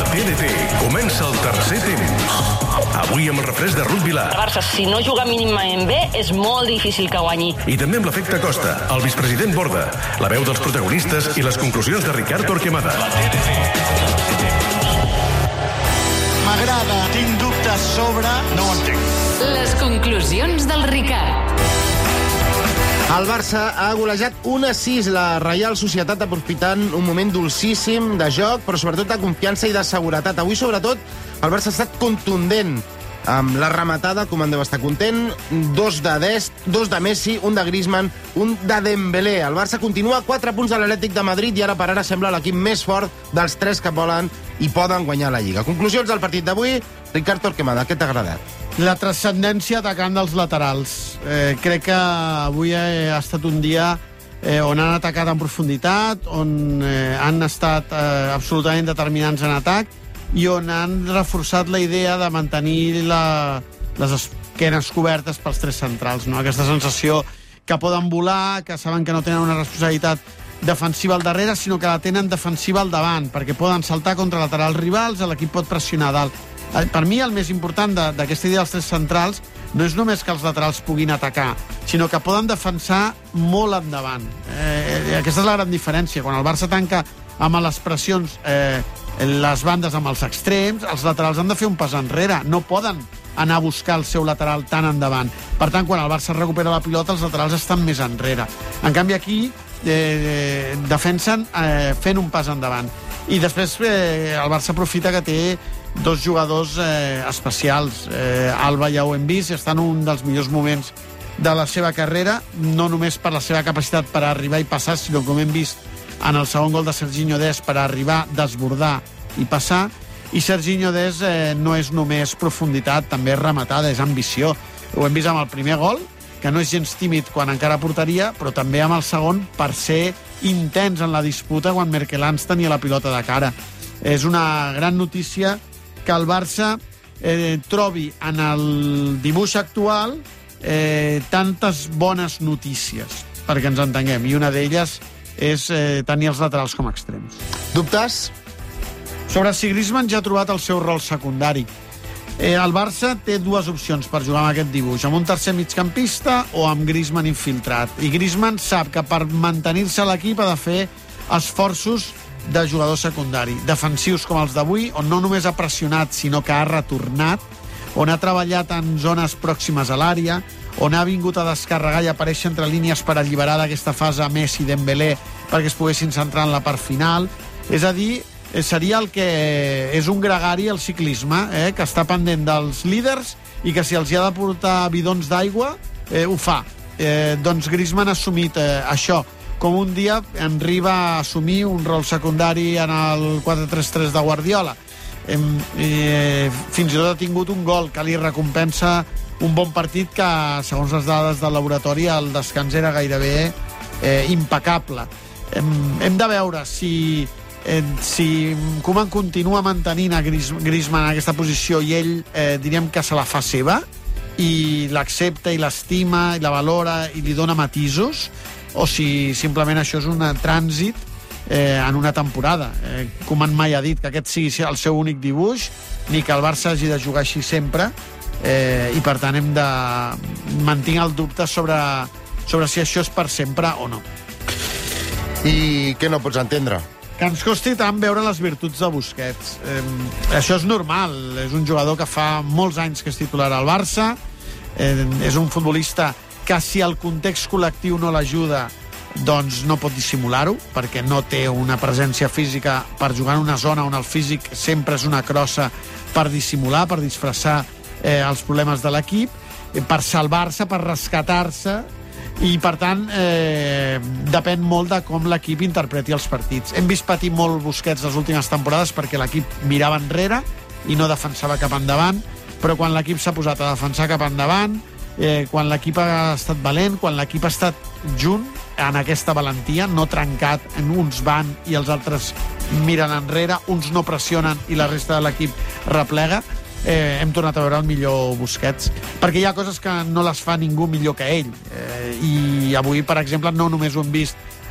TDT comença el tercer temps. Avui amb el refresc de Ruth Vilar. El Barça, si no juga mínimament bé, és molt difícil que guanyi. I també amb l'efecte Costa, el vicepresident Borda, la veu dels protagonistes i les conclusions de Ricard Torquemada. M'agrada, tinc dubtes sobre... No ho entenc. Les conclusions del Ricard. El Barça ha golejat 1-6 la Reial Societat, aprofitant un moment dolcíssim de joc, però sobretot de confiança i de seguretat. Avui, sobretot, el Barça ha estat contundent amb la rematada, com en deu estar content, 2 de Dest, 2 de Messi, 1 de Griezmann, 1 de Dembélé. El Barça continua a 4 punts de l'Atlètic de Madrid i ara per ara sembla l'equip més fort dels 3 que volen i poden guanyar la Lliga. Conclusions del partit d'avui, Ricard Torquemada, què t'ha agradat? La transcendència atacant dels laterals. Crec que avui ha estat un dia on han atacat en profunditat, on han estat absolutament determinants en atac i on han reforçat la idea de mantenir les esquenes cobertes pels 3 centrals. No? Aquesta sensació que poden volar, que saben que no tenen una responsabilitat defensiva al darrere, sinó que la tenen defensiva al davant, perquè poden saltar contra laterals rivals, l'equip pot pressionar dalt. Per mi el més important d'aquesta idea dels 3 centrals no és només que els laterals puguin atacar, sinó que poden defensar molt endavant. Aquesta és la gran diferència. Quan el Barça tanca amb les pressions les bandes amb els extrems, els laterals han de fer un pas enrere. No poden anar a buscar el seu lateral tan endavant. Per tant, quan el Barça recupera la pilota, els laterals estan més enrere. En canvi, aquí defensen fent un pas endavant. I després el Barça aprofita que té 2 jugadors especials. Alba ja ho hem vist, està en un dels millors moments de la seva carrera, no només per la seva capacitat per arribar i passar, sinó com hem vist en el segon gol de Serginho Dest, per arribar, desbordar i passar. I Serginho Dest no és només profunditat, també és rematada, és ambició. Ho hem vist amb el primer gol, que no és gens tímid quan encara portaria, però també amb el segon per ser intens en la disputa quan Merkelans tenia la pilota de cara. És una gran notícia que el Barça trobi en el dibuix actual tantes bones notícies, perquè ens entenguem, i una d'elles és tenir els laterals com a extrems. Dubtes? Sobre si Griezmann ja ha trobat el seu rol secundari. El Barça té 2 opcions per jugar amb aquest dibuix, amb un tercer migcampista o amb Griezmann infiltrat. I Griezmann sap que per mantenir-se a l'equip ha de fer esforços de jugador secundari, defensius com els d'avui, on no només ha pressionat, sinó que ha retornat, on ha treballat en zones pròximes a l'àrea, on ha vingut a descarregar i aparèixer entre línies per alliberar d'aquesta fase a Messi i Dembélé perquè es poguessin centrar en la part final. És a dir, seria el que és un gregari al ciclisme, que està pendent dels líders i que si els hi ha de portar bidons d'aigua, ho fa. Doncs Griezmann ha assumit això, com un dia Henry va assumir un rol secundari en el 4-3-3 de Guardiola. Fins i tot ha tingut un gol que li recompensa un bon partit que, segons les dades del laboratori, el descans era gairebé impecable. Hem de veure si Koeman continua mantenint a Griezmann en aquesta posició i ell diríem que se la fa seva i l'accepta i l'estima i la valora i li dona matisos, o si simplement això és un trànsit en una temporada. Koeman mai ha dit que aquest sigui el seu únic dibuix, ni que el Barça hagi de jugar així sempre, i per tant hem de mantenir el dubte sobre si això és per sempre o no. I què no pots entendre? Que ens costi tant veure les virtuts de Busquets. Això és normal, és un jugador que fa molts anys que és titular al Barça, és un futbolista que si el context col·lectiu no l'ajuda, doncs no pot dissimular-ho, perquè no té una presència física per jugar en una zona on el físic sempre és una crossa per dissimular, per disfressar els problemes de l'equip, per salvar-se, per rescatar-se, i per tant depèn molt de com l'equip interpreti els partits. Hem vist patir molt Busquets les últimes temporades perquè l'equip mirava enrere i no defensava cap endavant, però quan l'equip s'ha posat a defensar cap endavant, quan l'equip ha estat valent, quan l'equip ha estat junt en aquesta valentia, no trencat, en uns van i els altres miren enrere, uns no pressionen i la resta de l'equip replega, hem tornat a veure el millor Busquets, perquè hi ha coses que no les fa ningú millor que ell, i avui, per exemple, no només ho hem vist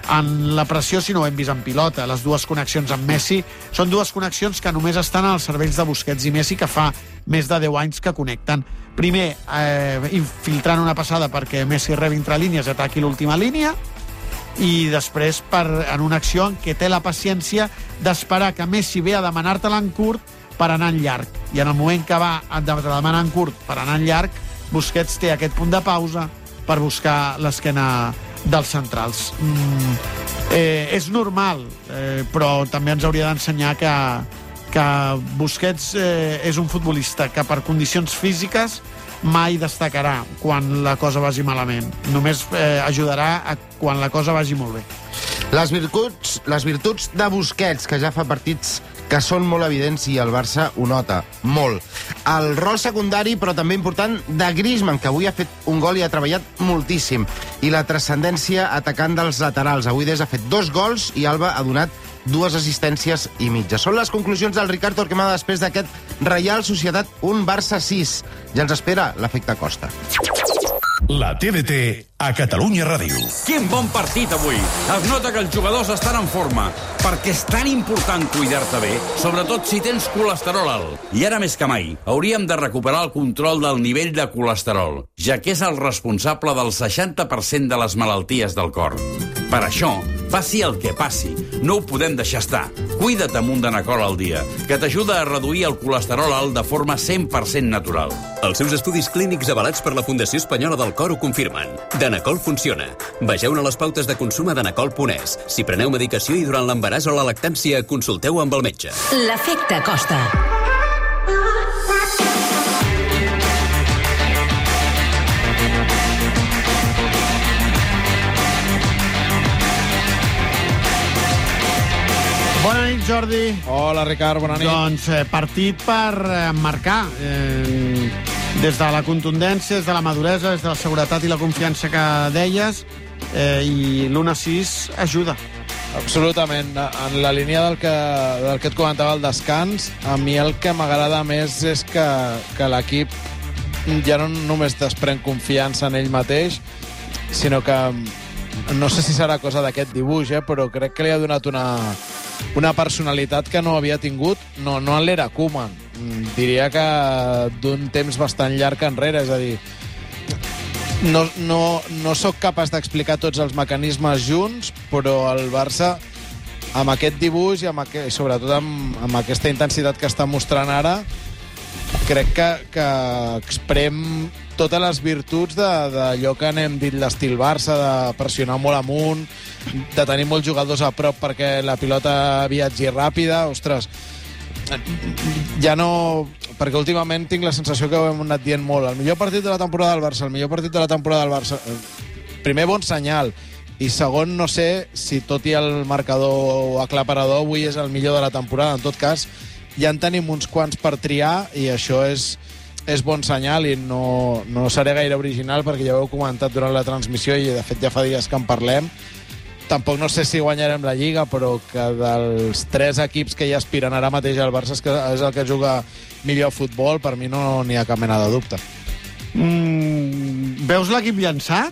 en la pressió si no ho hem vist en pilota. Les dues connexions amb Messi són dues connexions que només estan als cervells de Busquets i Messi, que fa més de 10 anys que connecten. Primer, infiltrant una passada perquè Messi rebi entre línies i ataqui l'última línia, i després en una acció en què té la paciència d'esperar que Messi ve a demanar-te-la en curt per anar en llarg. I en el moment que va a demanar en curt per anar en llarg, Busquets té aquest punt de pausa per buscar l'esquena dels centrals. És normal, però també ens hauria d'ensenyar que Busquets és un futbolista que per condicions físiques mai destacarà quan la cosa vagi malament. Només ajudarà quan la cosa vagi molt bé. Les virtuts de Busquets, que ja fa partits que són molt evidents i el Barça ho nota molt. El rol secundari, però també important, de Griezmann, que avui ha fet un gol i ha treballat moltíssim. I la transcendència atacant dels laterals. Avui ha fet 2 gols i Alba ha donat 2 assistències i mitja. Són les conclusions del Ricard Torquemada després d'aquest Reial Societat 1, Barça 6. Ja ens espera l'efecte Costa. La TDT a Catalunya Ràdio. Quin bon partit avui! Es nota que els jugadors estan en forma, perquè és tan important cuidar-te bé, sobretot si tens colesterol alt. I ara més que mai, hauríem de recuperar el control del nivell de colesterol, ja que és el responsable del 60% de les malalties del cor. Per això, passi el que passi, no ho podem deixar estar. Cuida't amb un Danacol al dia, que t'ajuda a reduir el colesterol alt de forma 100% natural. Els seus estudis clínics avalats per la Fundació Espanyola del Cor ho confirmen. Danacol funciona. Vegeu-ne les pautes de consum a danacol.es. Si preneu medicació i durant l'embaràs o la lactància, consulteu amb el metge. L'efecte Costa. Bona nit, Jordi. Hola, Ricard, bona nit. Doncs partit per marcar. Des de la contundència, des de la maduresa, des de la seguretat i la confiança que deies, i l'1-6 ajuda. Absolutament. En la línia del que et comentava al descans, a mi el que m'agrada més és que l'equip ja no només desprèn confiança en ell mateix, sinó que no sé si serà cosa d'aquest dibuix, però crec que li ha donat una personalitat que no havia tingut, no en l'era Koeman, diria que d'un temps bastant llarg enrere, és a dir, no sóc capaç d'explicar tots els mecanismes junts, però el Barça, amb aquest dibuix i sobretot amb aquesta intensitat que està mostrant ara, crec que exprem totes les virtuts d'allò que n'hem dit l'estil Barça, de pressionar molt amunt, de tenir molts jugadors a prop perquè la pilota viatgi ràpida. Ostres, ja no... Perquè últimament tinc la sensació que ho hem anat dient molt. El millor partit de la temporada del Barça, primer, bon senyal, i segon, no sé si tot i el marcador aclaparador avui és el millor de la temporada. En tot cas, ja en tenim uns quants per triar i això és bon senyal i no seré gaire original perquè ja ho heu comentat durant la transmissió i de fet ja fa dies que en parlem. Tampoc no sé si guanyarem la Lliga, però que dels 3 equips que hi aspiren ara mateix al Barça és el que juga millor futbol, per mi no n'hi ha cap mena de dubte. Veus l'equip llançat?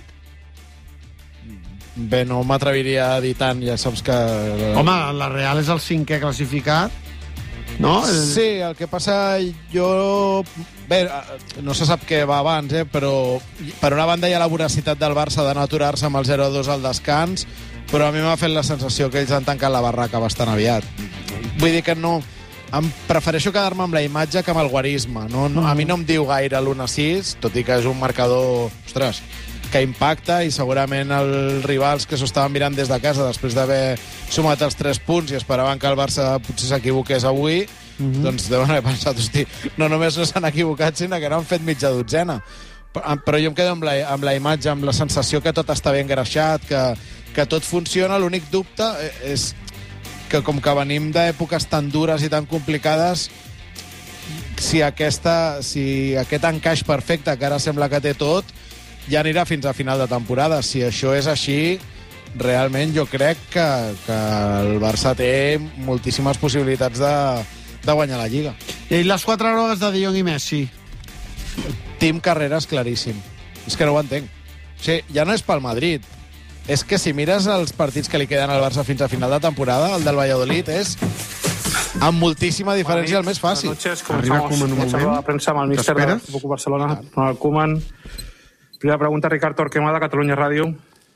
Bé, no m'atreviria a dir tant, ja saps que... Home, la Real és el 5è classificat, no? Sí, el que passa, bé, no se sap què va abans, però per una banda hi ha la voracitat del Barça de no aturar-se amb el 0-2 al descans, però a mi m'ha fet la sensació que ells han tancat la barraca bastant aviat. Vull dir que no... Em prefereixo quedar-me amb la imatge que amb el guarisme. A mi no em diu gaire l'1-6, tot i que és un marcador, ostres, que impacta, i segurament els rivals que s'ho estaven mirant des de casa després d'haver sumat els 3 punts i esperaven que el Barça potser s'equivoqués avui, doncs deuen haver pensat, hosti, no només no s'han equivocat, sinó que n'han fet mitja dotzena. Però jo em quedo amb la imatge, amb la sensació que tot està ben engreixat, que tot funciona. L'únic dubte és que com que venim d'èpoques tan dures i tan complicades, si aquest encaix perfecte que ara sembla que té tot, ja anirà fins a final de temporada. Si això és així, realment jo crec que el Barça té moltíssimes possibilitats de guanyar la Lliga. I les 4 grogues de De Jong i Messi? Team Carreras claríssim. És que no ho entenc. O sigui, ja no és pel Madrid, és que si mires els partits que li queden al Barça fins a final de temporada, el del Valladolid és amb moltíssima diferència el més fàcil. Arriba Koeman un moment. La premsa amb el míster de Futbol Barcelona, Ronald Koeman. Primera pregunta, Ricard Torquemada, Catalunya Ràdio.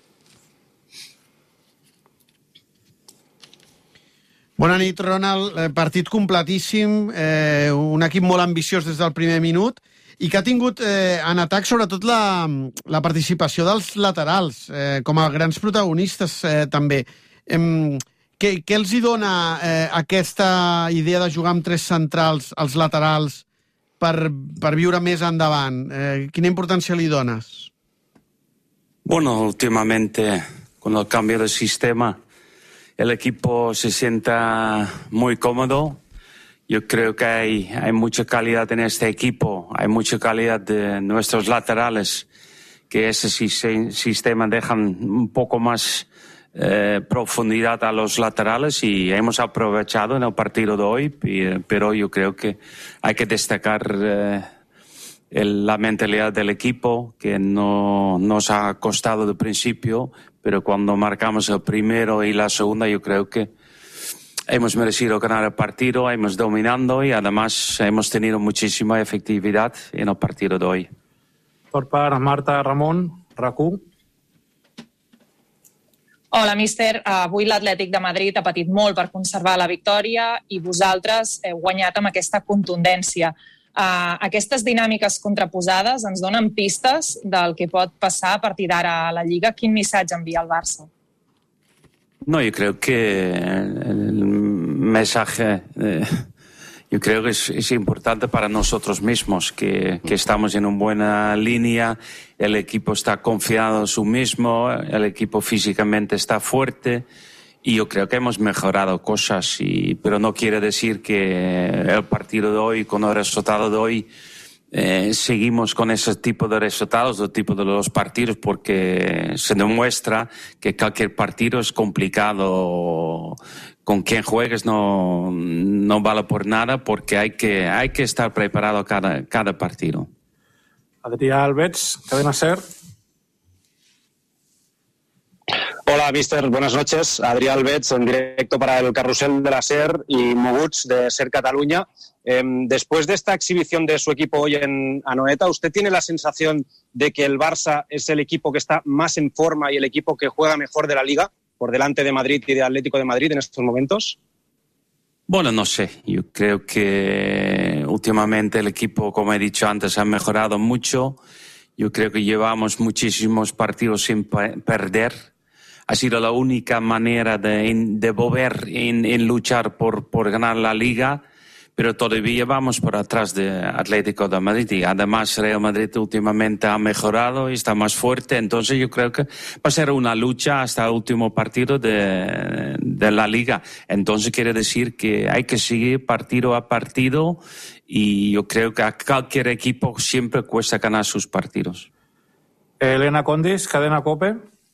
Bona nit, Ronald. Partit completíssim, un equip molt ambiciós des del primer minut i que ha tingut en atac sobretot la participació dels laterals, com a grans protagonistes també. Què els hi dona aquesta idea de jugar amb tres centrals als laterals per viure més endavant? Quina importància li dones? Bueno, últimamente con el cambio de sistema el equipo se sienta muy cómodo. Yo creo que hay mucha calidad en este equipo, hay mucha calidad de nuestros laterales, que ese sistema dejan un poco más profundidad a los laterales y hemos aprovechado en el partido de hoy, pero yo creo que hay que destacar la mentalidad del equipo, que no nos ha costado de principio, pero cuando marcamos el primero y la segunda yo creo que hemos merecido ganar el partido, hemos dominado y además hemos tenido muchísima efectividad en el partido de hoy. Per part, Marta Ramon, RAC1. Hola, míster. Avui l'Atlètic de Madrid ha patit molt per conservar la victòria i vosaltres heu guanyat amb aquesta contundència. Aquestes dinàmiques contraposades ens donen pistes del que pot passar a partir d'ara a la Lliga. Quin missatge envia el Barça? No, yo creo que el mensaje yo creo que es importante para nosotros mismos, que estamos en una buena línea, el equipo está confiado en sí mismo, el equipo físicamente está fuerte y yo creo que hemos mejorado cosas, pero no quiere decir que el partido de hoy, con el resultado de hoy, seguimos con ese tipo de resultados, el tipo de los partidos, porque se demuestra que cualquier partido es complicado. Con quien juegues no vale por nada, porque hay que estar preparado cada partido. Adrià Alves, Cadena SER. Hola, mister. Buenas noches. Adrià Alves, en directo para el carrusel de la SER y Moguts de SER Cataluña. Después de esta exhibición de su equipo hoy en Anoeta, ¿usted tiene la sensación de que el Barça es el equipo que está más en forma y el equipo que juega mejor de la Liga, por delante de Madrid y de Atlético de Madrid en estos momentos? Bueno, no sé. Yo creo que últimamente el equipo, como he dicho antes, ha mejorado mucho. Yo creo que llevamos muchísimos partidos sin perder. Ha sido la única manera de volver en luchar por ganar la Liga, pero todavía vamos por atrás de Atlético de Madrid y además Real Madrid últimamente ha mejorado y está más fuerte, entonces yo creo que va a ser una lucha hasta el último partido de la Liga. Entonces quiere decir que hay que seguir partido a partido y yo creo que a cualquier equipo siempre cuesta ganar sus partidos. Elena Condis, Cadena COPE.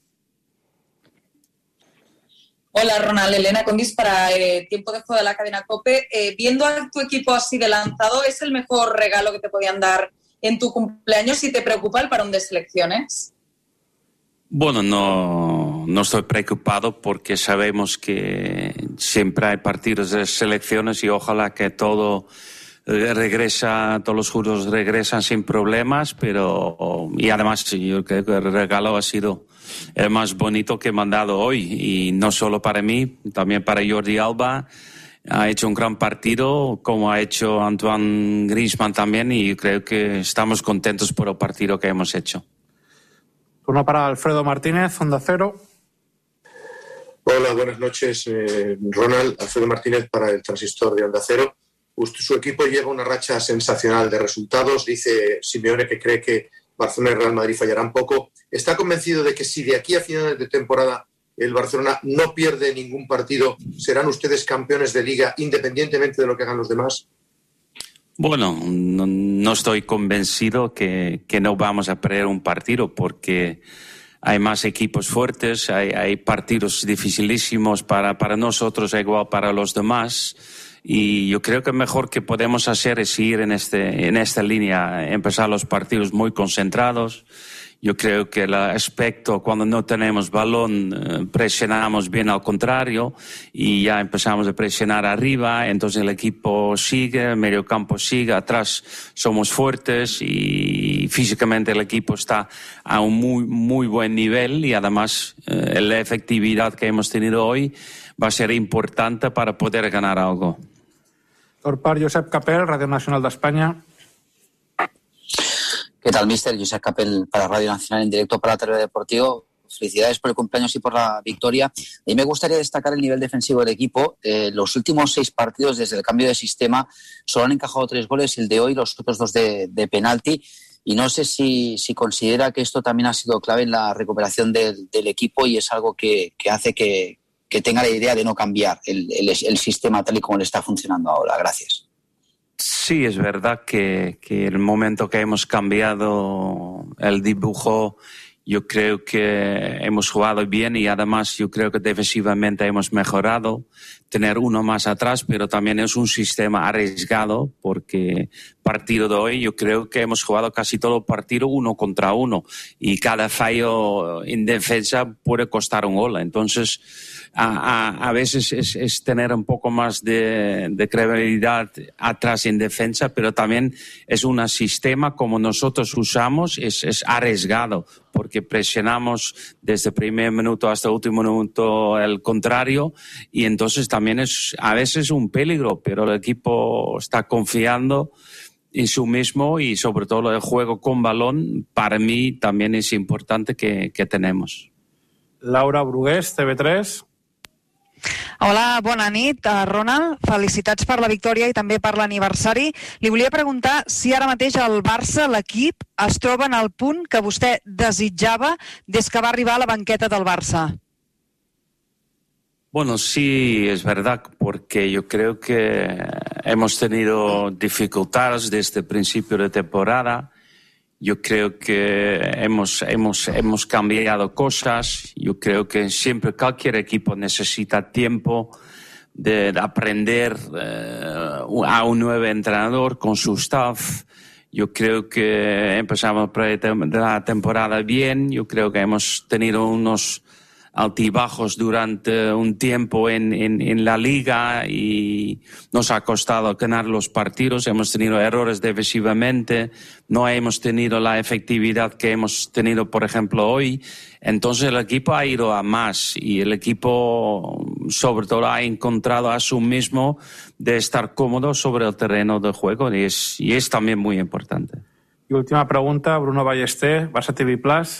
Hola, Ronald. Elena Condis para Tiempo de Juego de la Cadena COPE. Viendo a tu equipo así de lanzado, ¿es el mejor regalo que te podían dar en tu cumpleaños si te preocupa el parón de selecciones? Bueno, no estoy preocupado porque sabemos que siempre hay partidos de selecciones y ojalá que todo regresa, todos los jugadores regresan sin problemas, y además yo creo que el regalo ha sido el más bonito que me han dado hoy, y no solo para mí, también para Jordi Alba. Ha hecho un gran partido, como ha hecho Antoine Griezmann también, y yo creo que estamos contentos por el partido que hemos hecho. Turno para Alfredo Martínez, Onda Cero. Hola, buenas noches, Ronald. Alfredo Martínez para el Transistor de Onda Cero. Su equipo lleva una racha sensacional de resultados. Dice Simeone que cree que Barcelona y Real Madrid fallarán poco. ¿Está convencido de que si de aquí a finales de temporada el Barcelona no pierde ningún partido, serán ustedes campeones de Liga independientemente de lo que hagan los demás? Bueno, no estoy convencido que no vamos a perder un partido porque hay más equipos fuertes, hay partidos dificilísimos para nosotros, igual para los demás. Y yo creo que lo mejor que podemos hacer es ir en esta línea, empezar los partidos muy concentrados. Yo creo que el aspecto, cuando no tenemos balón, presionamos bien al contrario y ya empezamos a presionar arriba, entonces el equipo sigue, el medio campo sigue, atrás somos fuertes y físicamente el equipo está a un muy buen nivel y además la efectividad que hemos tenido hoy va a ser importante para poder ganar algo. Por part, Josep Capel, Radio Nacional de España. ¿Qué tal, mister? Josep Capel para Radio Nacional en directo para Teledeportivo. Felicidades por el cumpleaños y por la victoria. Y me gustaría destacar el nivel defensivo del equipo. Los últimos 6 partidos desde el cambio de sistema solo han encajado 3 goles, el de hoy, los otros 2 de penalti. Y no sé si considera que esto también ha sido clave en la recuperación del equipo y es algo que hace que tenga la idea de no cambiar el sistema tal y como le está funcionando ahora. Gracias. Sí, es verdad que el momento que hemos cambiado el dibujo, yo creo que hemos jugado bien y además yo creo que defensivamente hemos mejorado. Tener uno más atrás, pero también es un sistema arriesgado porque partido de hoy yo creo que hemos jugado casi todo el partido 1 contra 1 y cada fallo en defensa puede costar un gol. Entonces, a veces es tener un poco más de credibilidad atrás en defensa, pero también es un sistema como nosotros usamos, es arriesgado porque presionamos desde el primer minuto hasta el último minuto el contrario y entonces también es a veces un peligro, pero el equipo está confiando en sí mismo y sobre todo el juego con balón para mí también es importante que tenemos. Laura Brugués, TV3. Hola, bona nit, Ronald. Felicitats per la victòria i també per l'aniversari. Li volia preguntar si ara mateix el Barça, l'equip, es troba en el punt que vostè desitjava des que va arribar a la banqueta del Barça. Bueno, sí, es verdad, porque yo creo que hemos tenido dificultades desde el principio de temporada. Yo creo que hemos cambiado cosas. Yo creo que siempre cualquier equipo necesita tiempo de aprender a un nuevo entrenador con su staff. Yo creo que empezamos la temporada bien. Yo creo que hemos tenido unos altibajos durante un tiempo en la liga y nos ha costado ganar los partidos, hemos tenido errores defensivamente, no hemos tenido la efectividad que hemos tenido, por ejemplo, hoy. Entonces el equipo ha ido a más y el equipo sobre todo ha encontrado a sí mismo de estar cómodo sobre el terreno de juego y es también muy importante. Y última pregunta, Bruno Ballester, Barça TV Plus.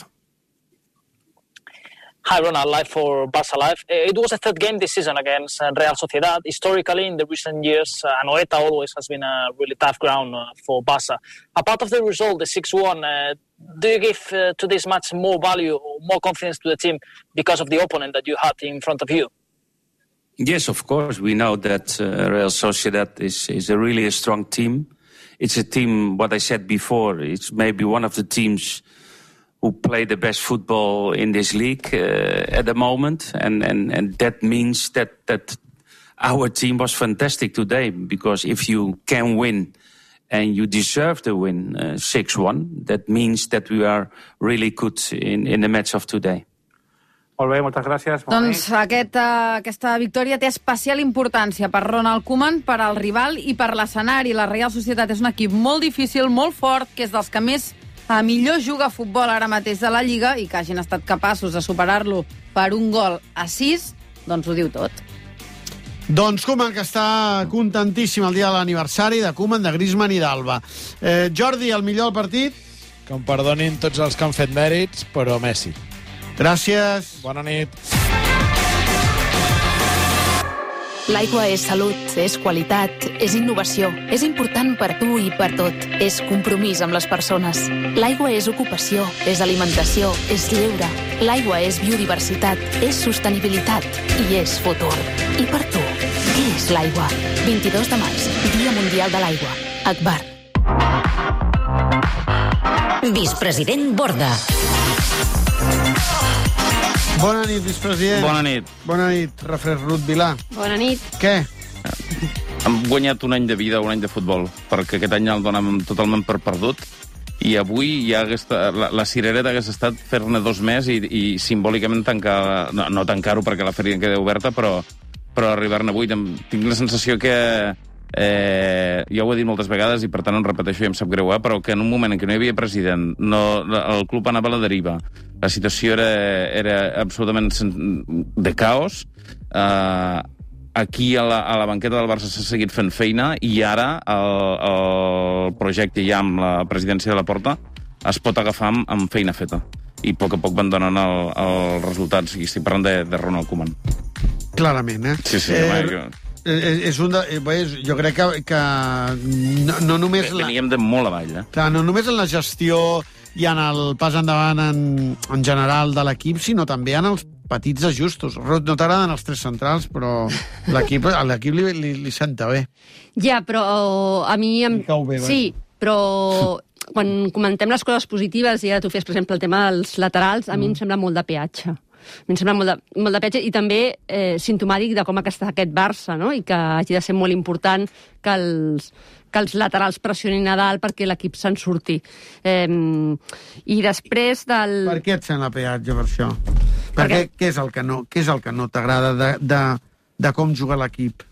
Hi, Ronald, live for Barça Live. It was the 3rd game this season against Real Sociedad. Historically, in the recent years, Anoeta always has been a really tough ground for Barça. Apart of the result, the 6-1, do you give to this match more value or more confidence to the team because of the opponent that you had in front of you? Yes, of course. We know that Real Sociedad is a really strong team. It's a team, what I said before, it's maybe one of the teams who play the best football in this league at the moment. And that means that our team was fantastic today, because if you can win and you deserve to win 6-1, that means that we are really good in the match of today. Molt bé, moltes gràcies. Doncs aquesta victòria té especial importància per Ronald Koeman, per al rival i per l'escenari. La Real Societat és un equip molt difícil, molt fort, que és dels que millor juga a futbol ara mateix de la Lliga, i que hagin estat capaços de superar-lo per un gol a 6, doncs ho diu tot. Doncs Koeman, que està contentíssim el dia de l'aniversari de Koeman, de Griezmann i d'Alba. Jordi, el millor del partit? Que em perdonin tots els que han fet mèrits, però Messi. Gràcies. Bona nit. L'aigua és salut, és qualitat, és innovació. És important per tu i per tot. És compromís amb les persones. L'aigua és ocupació, és alimentació, és lleure. L'aigua és biodiversitat, és sostenibilitat i és futur. I per tu, què és l'aigua? 22 de març, Dia Mundial de l'Aigua. Agbar. Vicepresident Borda. Bona nit, vicepresident. Bona nit. Bona nit, Rafret Ruth Vilà. Bona nit. Què? Hem guanyat un any de vida, un any de futbol, perquè aquest any el donem totalment per perdut i avui ja la cirereta hagués estat fer-ne 2 més i simbòlicament tancar... No tancar-ho perquè la feria queda oberta, però arribar-ne avui. Tinc la sensació que... ja ho he dit moltes vegades i per tant em repeteixo i em sap greu, però que en un moment en què no hi havia president, el club anava a la deriva, la situació era absolutament de caos, aquí a la banqueta del Barça s'ha seguit fent feina i ara el projecte ja amb la presidència de Laporta es pot agafar amb feina feta i a poc van donant els resultats, i estic parlant de Ronald Koeman. Clarament, Sí, jo crec que no només... Veníem de molt avall, Clar, no només en la gestió i en el pas endavant en general de l'equip, sinó també en els petits ajustos. No t'agraden els 3 centrals, però a l'equip li senta bé. Ja, però a mi... Sí, però quan comentem les coses positives, i ara tu fes, per exemple, el tema dels laterals, a mi em sembla molt de peatge. Em sembla molt de peatge i també simptomàtic de com està aquest Barça, no? I que hagi de ser molt important que els laterals pressionin a dalt perquè l'equip se'n surti. I després del... Per què et sembla peatge, per això? Què és el que no t'agrada de com juga l'equip?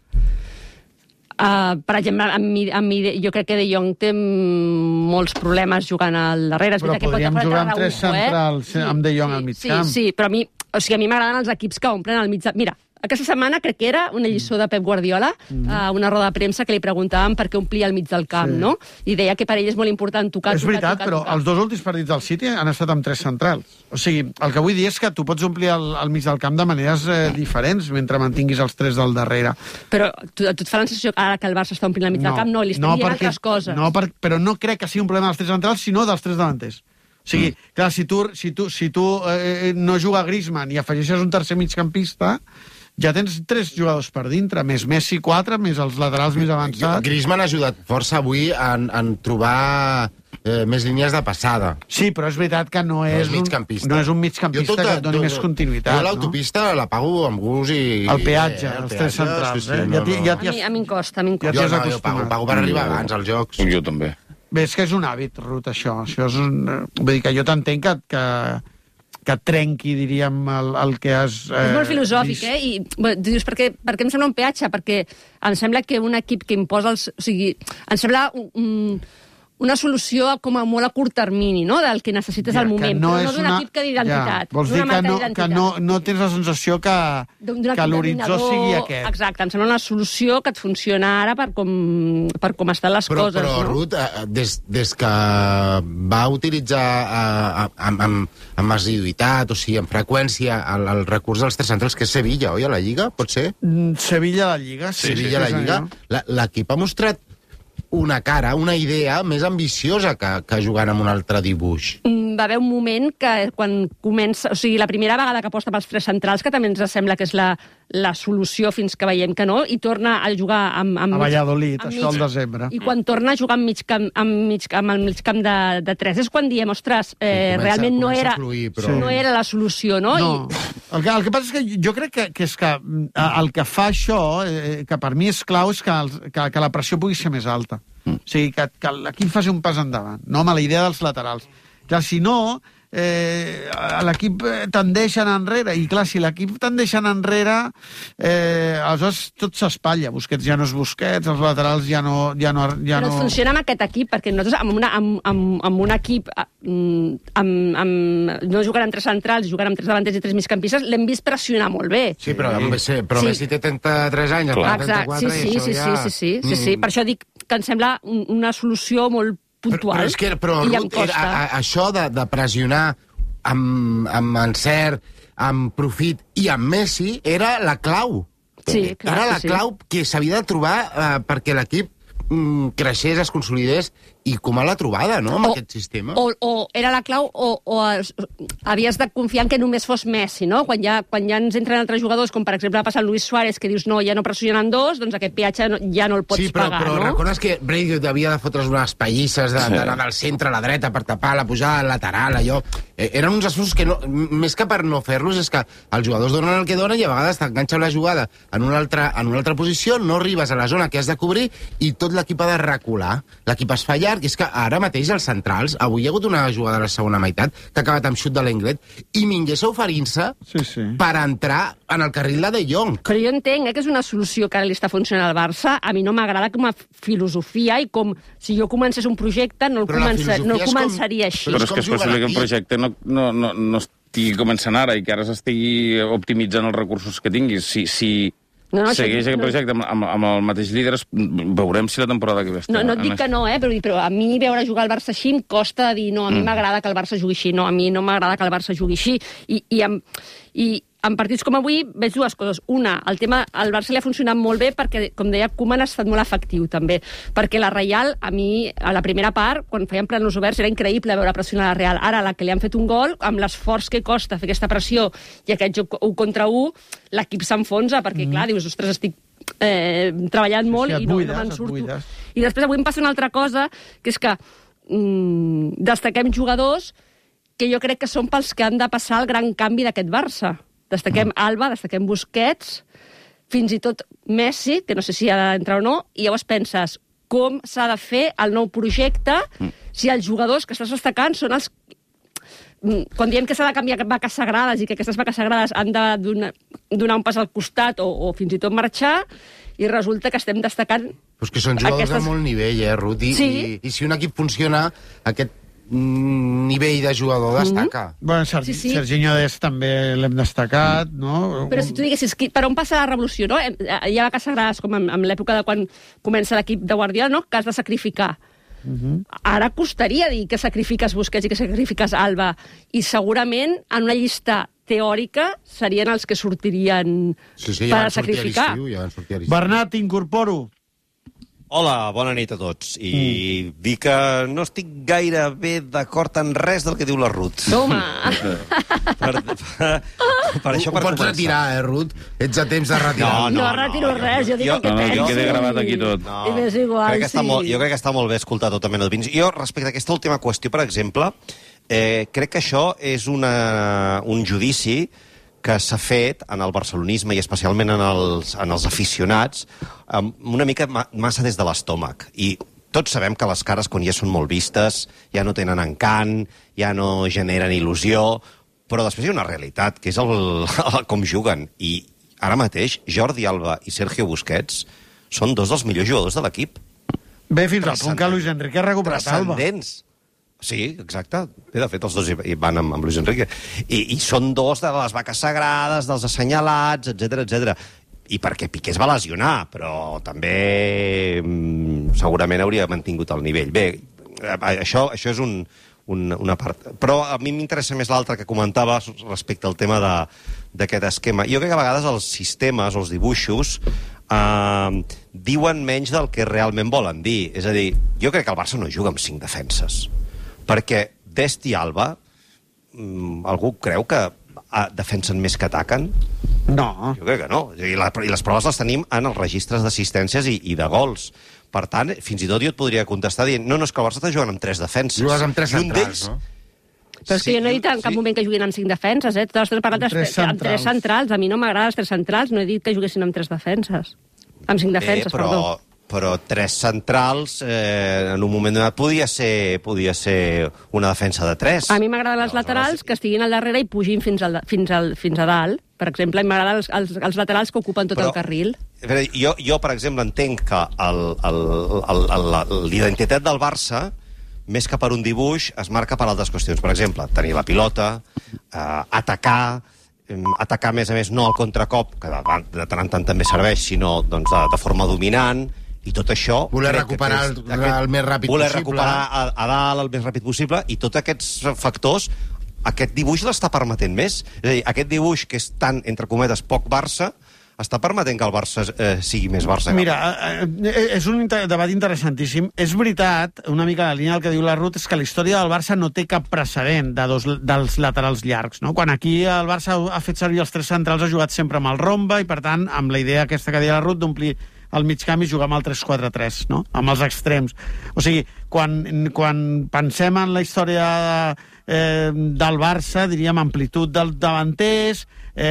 Per exemple, jo crec que De Jong té molts problemes jugant al darrere. Però podríem jugar amb 3 centrals amb De Jong al mig camp. Sí, però a mi m'agraden els equips que omplen al mig camp. Mira, aquesta setmana crec que era una lliçó de Pep Guardiola, una roda de premsa que li preguntaven per què omplia al mig del camp, no? I deia que per ell és molt important tocar. És veritat, però els 2 últims partits del City han estat amb 3 centrals. O sigui, el que vull dir és que tu pots omplir al mig del camp de maneres diferents mentre mantinguis els 3 del darrere. Però tu et fa la sensació que ara que el Barça està omplint al mig del camp, no, li estan dient altres coses. Però no crec que sigui un problema dels 3 centrals, sinó dels 3 davanters. O sigui, clar, si tu no juga Griezmann i afegeixes un tercer migcampista, ja tens 3 jugadors per dintre, més Messi 4, més els laterals més avançats. Griezmann ha ajudat força avui en trobar més línies de passada. Sí, però és veritat que no és un migcampista que et doni més continuïtat. Jo l'autopista la pago amb gust i... El peatge, els 3 centrals. A mi em costa. Jo pago per arribar abans als jocs. Jo també. Bé, és que és un hàbit, Ruth, això. Vull dir que jo t'entenc que trenqui, diríem, el que has... És molt filosòfic, I dius, per què em sembla un peatge? Perquè em sembla que un equip que imposa els... O sigui, em sembla una solució com a molt a curt termini, no?, del que necessites al moment, però no d'un equip que d'identitat. Vols dir que no tens la sensació que l'horitzó sigui aquest. Exacte, em sembla una solució que et funciona ara per com estan les coses. Però Ruth, des que va utilitzar amb assiduïtat, o sigui, amb freqüència, el recurs dels 3 centrals, que és Sevilla, oi, a la Lliga, pot ser? Sevilla a la Lliga, sí. Sevilla a la Lliga. L'equip ha mostrat una cara, una idea més ambiciosa que jugant amb un altre dibuix. Va haver un moment que quan comença... O sigui, la primera vegada que aposta pels 3 centrals, que també ens sembla que és la solució fins que veiem que no, i torna a jugar amb a Valladolid, això al desembre. I quan torna a jugar amb el mig camp de 3 és quan diem, ostres, realment no era la solució, no? No. El que passa és que jo crec que és que el que fa això, que per mi és clau, és que la pressió pugui ser més alta. O sigui, que l'equip faci un pas endavant, no amb la idea dels laterals. Clar, si no, l'equip tendeix a anar enrere, i clar, si l'equip tendeix a anar enrere, aleshores tot s'espatlla. Busquets ja no és Busquets, els laterals ja no... Però funciona amb aquest equip, perquè nosaltres amb un equip no jugant amb 3 centrals, jugant amb 3 davanters i 3 migcampistes, l'hem vist pressionar molt bé. Sí, però Messi té 33 anys, 34, sí. Per això dic que em sembla una solució molt puntual. Però Ruth, això de pressionar amb encert, amb profit i amb Messi era la clau. Sí, clar, era la clau que s'havia de trobar perquè l'equip creixés, es consolidés, i com a la trobada, no?, amb aquest sistema. O era la clau, o havies de confiar en que només fos Messi, no? Quan ja ens entren altres jugadors, com per exemple va passar Luis Suárez, que dius, no, ja no pressionen 2, doncs aquest peatge ja no el pots pagar, no? Sí, però recordes que Braithwaite havia de fotre's unes pallisses d'anar del centre a la dreta per tapar la pujada lateral, allò... Eren uns esforços que, més que per no fer-los, és que els jugadors donen el que donen i a vegades t'enganxa la jugada en una altra posició, no arribes a la zona que has de cobrir i tot l'equip ha de recular. L'equip es fallant, llarg. És que ara mateix els centrals, avui hi ha hagut una jugada a la segona meitat que ha acabat amb xut de l'Englet i Mingueza oferint-se per entrar en el carril de De Jong. Però jo entenc que és una solució que ara li està funcionant al Barça. A mi no m'agrada com a filosofia i com si jo comencés un projecte no començaria així. Però és que és possible que un projecte no estigui començant ara i que ara s'estigui optimitzant els recursos que tinguis. Si segueix aquest projecte amb el mateix líder, veurem si la temporada que ve està... No et dic que no, però a mi veure jugar el Barça així em costa dir no, a mi m'agrada que el Barça jugui així, no, a mi no m'agrada que el Barça jugui així. I en partits com avui veig dues coses. Una, el Barça li ha funcionat molt bé perquè, com deia, Koeman ha estat molt efectiu, també. Perquè la Reial, a mi, a la primera part, quan feien planos oberts, era increïble veure pressionar la Real. Ara, la que li han fet un gol, amb l'esforç que costa fer aquesta pressió i aquest joc 1 contra 1, l'equip s'enfonsa, perquè, clar, dius, ostres, estic treballant molt i no me'n surto. I després avui em passa una altra cosa, que és que destaquem jugadors que jo crec que són pels que han de passar el gran canvi d'aquest Barça. Destaquem Alba, destaquem Busquets, fins i tot Messi, que no sé si ha d'entrar o no, i llavors penses com s'ha de fer el nou projecte si els jugadors que estàs destacant són els... Quan diem que s'ha de canviar vaques sagrades i que aquestes vaques sagrades han de donar un pas al costat o fins i tot marxar, i resulta que estem destacant... Però és que són jugadors de molt nivell, Ruth, i si un equip funciona, aquest nivell de jugador destaca. Bueno, Serginho Dest també l'hem destacat, no? Però si tu diguessis, per on passa la revolució, no? Hi ha vaques sagrades, com en l'època de quan comença l'equip de Guardiola, no? Que has de sacrificar. Ara costaria dir que sacrifiques Busquets i que sacrifiques Alba, i segurament en una llista teòrica serien els que sortirien per sacrificar. Bernat, t'incorporo. Hola, bona nit a tots. I dir que no estic gaire bé d'acord en res del que diu la Ruth. Toma! Per això, ho pots retirar, Ruth? Ets a temps de retirar. No retiro res, jo dic el que penso. No, queda gravat aquí tot. I m'és igual, jo crec que està molt bé escoltar tota mena d'opinions. Jo, respecte a aquesta última qüestió, per exemple, crec que això és un judici que s'ha fet en el barcelonisme i especialment en els aficionats una mica massa des de l'estómac. I tots sabem que les cares, quan ja són molt vistes, ja no tenen encant, ja no generen il·lusió, però després hi ha una realitat, que és com juguen. I ara mateix Jordi Alba i Sergio Busquets són dos dels millors jugadors de l'equip. Bé, fins al punt que Luis Enrique ha recuperat Alba. Transcendents. Sí, exacte. Bé, de fet, els dos hi van amb Luis Enrique. I són dos de les vaques sagrades, dels assenyalats, etc. I perquè Piqué es va lesionar, però també segurament hauria mantingut el nivell. Bé, això és una part. Però a mi m'interessa més l'altra que comentava respecte al tema d'aquest esquema. Jo crec que a vegades els sistemes, els dibuixos, diuen menys del que realment volen dir. És a dir, jo crec que el Barça no juga amb 5 defenses. Perquè Dest i Alba, algú creu que defensen més que ataquen? No. Jo crec que no. I les proves les tenim en els registres d'assistències i de gols. Per tant, fins i tot jo et podria contestar dient no, és que el Barça està jugant amb 3 defenses. Jugues amb 3 centrals, no? Però és que jo no he dit en cap moment que juguin amb 5 defenses, eh? Totes les parlat amb 3 centrals. A mi no m'agraden les 3 centrals, no he dit que juguessin amb 3 defenses. Amb 5 defenses, perdó. Però 3 centrals, en un moment donat, podia ser una defensa de 3. A mi m'agraden les laterals que estiguin al darrere i pugin fins a dalt. Per exemple, m'agraden els laterals que ocupen tot el carril. Jo, per exemple, entenc que l'identitat del Barça, més que per un dibuix, es marca per altres qüestions. Per exemple, tenir la pilota, atacar, a més a més, no al contracop, que de tant en tant també serveix, sinó de forma dominant, i tot això... Voler recuperar el més ràpid possible. Voler recuperar a dalt el més ràpid possible, i tots aquests factors, aquest dibuix l'està permetent més. És a dir, aquest dibuix que és tan, entre cometes, poc Barça, està permetent que el Barça sigui més Barça. Mira, és un debat interessantíssim. És veritat, una mica la línia del que diu la Ruth, és que la història del Barça no té cap precedent dels laterals llargs, no? Quan aquí el Barça ha fet servir els 3 centrals, ha jugat sempre amb el rombe, i per tant, amb la idea aquesta que deia la Ruth, d'omplir al migcamp i jugar amb el 3-4-3, no? Amb els extrems. O sigui, quan pensem en la història del Barça, diríem amplitud dels davanters,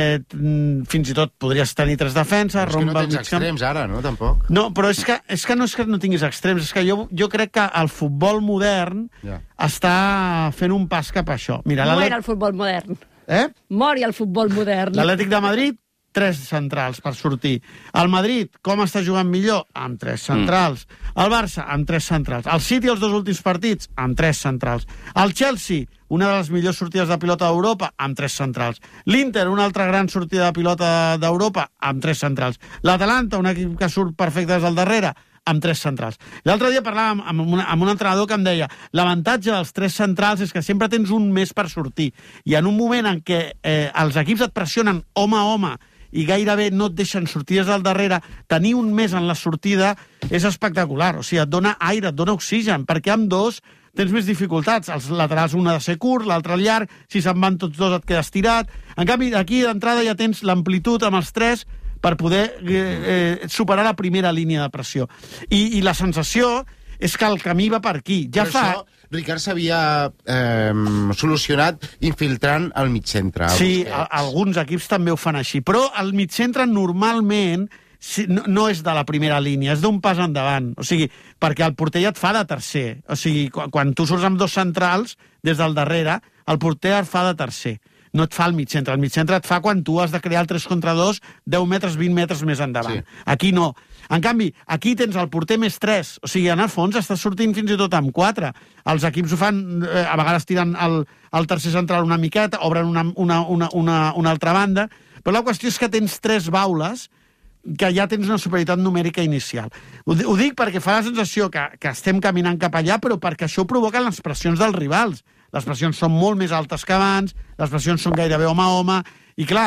fins i tot podries tenir 3 defenses, però és que no tens extrems ara, no? Tampoc. No, però és que no és que no tinguis extrems, és que jo crec que el futbol modern està fent un pas cap a això. Mira, Mori el futbol modern. Mori el futbol modern. L'Atlètic de Madrid, 3 centrals per sortir. El Madrid, com està jugant millor? Amb 3 centrals. El Barça, amb 3 centrals. El City, els 2 últims partits, amb 3 centrals. El Chelsea, una de les millors sortides de pilota d'Europa, amb 3 centrals. L'Inter, una altra gran sortida de pilota d'Europa, amb 3 centrals. L'Atalanta, un equip que surt perfecte des del darrere, amb 3 centrals. L'altre dia parlàvem amb un entrenador que em deia l'avantatge dels 3 centrals és que sempre tens un més per sortir. I en un moment en què els equips et pressionen home a home i gairebé no et deixen sortir des del darrere, tenir un més en la sortida és espectacular. O sigui, et dona aire, et dona oxigen, perquè amb 2 tens més dificultats. Els laterals, un ha de ser curt, l'altre llarg, si se'n van tots 2 et quedes tirat. En canvi, aquí d'entrada ja tens l'amplitud amb els 3 per poder superar la primera línia de pressió. I la sensació és que el camí va per aquí. Ja fa... Això, Ricard, s'havia solucionat infiltrant el mig-centre. Sí, alguns equips també ho fan així. Però el mig-centre normalment no és de la primera línia, és d'un pas endavant. O sigui, perquè el porter ja et fa de tercer. O sigui, quan tu surts amb 2 centrals, des del darrere, el porter et fa de tercer. No et fa el mig-centre. El mig-centre et fa quan tu has de crear el 3 contra 2 10 metres, 20 metres més endavant. Sí. Aquí no. En canvi, aquí tens el porter més 3. O sigui, en el fons estàs sortint fins i tot amb 4. Els equips ho fan, a vegades tiren el tercer central una miqueta, obren una altra banda, però la qüestió és que tens 3 baules que ja tens una superioritat numèrica inicial. Ho dic perquè fa la sensació que estem caminant cap allà, però perquè això provoca les pressions dels rivals. Les pressions són molt més altes que abans, les pressions són gairebé home a home, i clar,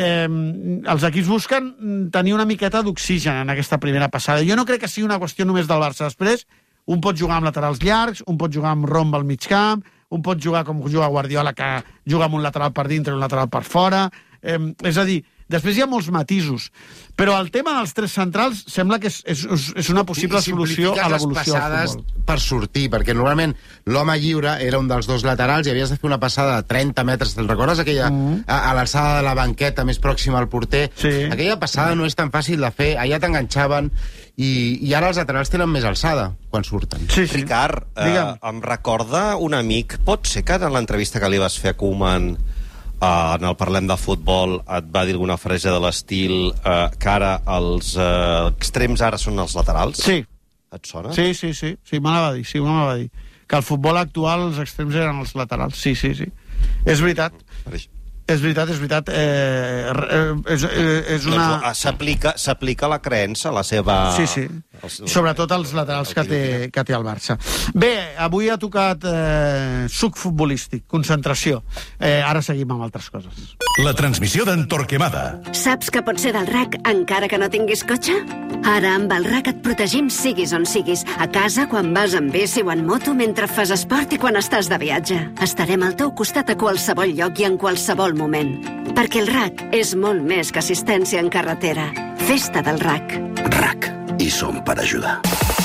els equips busquen tenir una miqueta d'oxigen en aquesta primera passada. Jo no crec que sigui una qüestió només del Barça. Després, un pot jugar amb laterals llargs, un pot jugar amb romb al mig camp, un pot jugar com juga Guardiola, que juga amb un lateral per dintre i un lateral per fora. És a dir, després hi ha molts matisos. Però el tema dels 3 centrals sembla que és una possible solució a l'evolució del futbol. Per sortir, perquè normalment l'home lliure era un dels 2 laterals i havies de fer una passada de 30 metres. Te'n recordes aquella a l'alçada de la banqueta més pròxima al porter? Sí. Aquella passada no és tan fàcil de fer, allà t'enganxaven i ara els laterals tenen més alçada quan surten. Sí. Ricard, em recorda un amic, pot ser que en l'entrevista que li vas fer a Koeman en el Parlem de Futbol et va dir alguna frase de l'estil que ara els extrems ara són els laterals? Sí. Et sona? Sí, me la va dir, que al futbol actual els extrems eren els laterals. Sí. És veritat. És veritat. És una... S'aplica la creença, la seva... Sí. Sobretot els laterals que té el Barça. Bé, avui ha tocat suc futbolístic, concentració. Ara seguim amb altres coses. La transmissió d'en Torquemada. Saps que pots ser del RAC encara que no tinguis cotxe? Ara amb el RAC et protegim siguis on siguis. A casa, quan vas en bici o en moto, mentre fas esport i quan estàs de viatge. Estarem al teu costat a qualsevol lloc i en qualsevol moment. Perquè el RAC és molt més que assistència en carretera. Festa del RAC. RAC. I som per ajudar.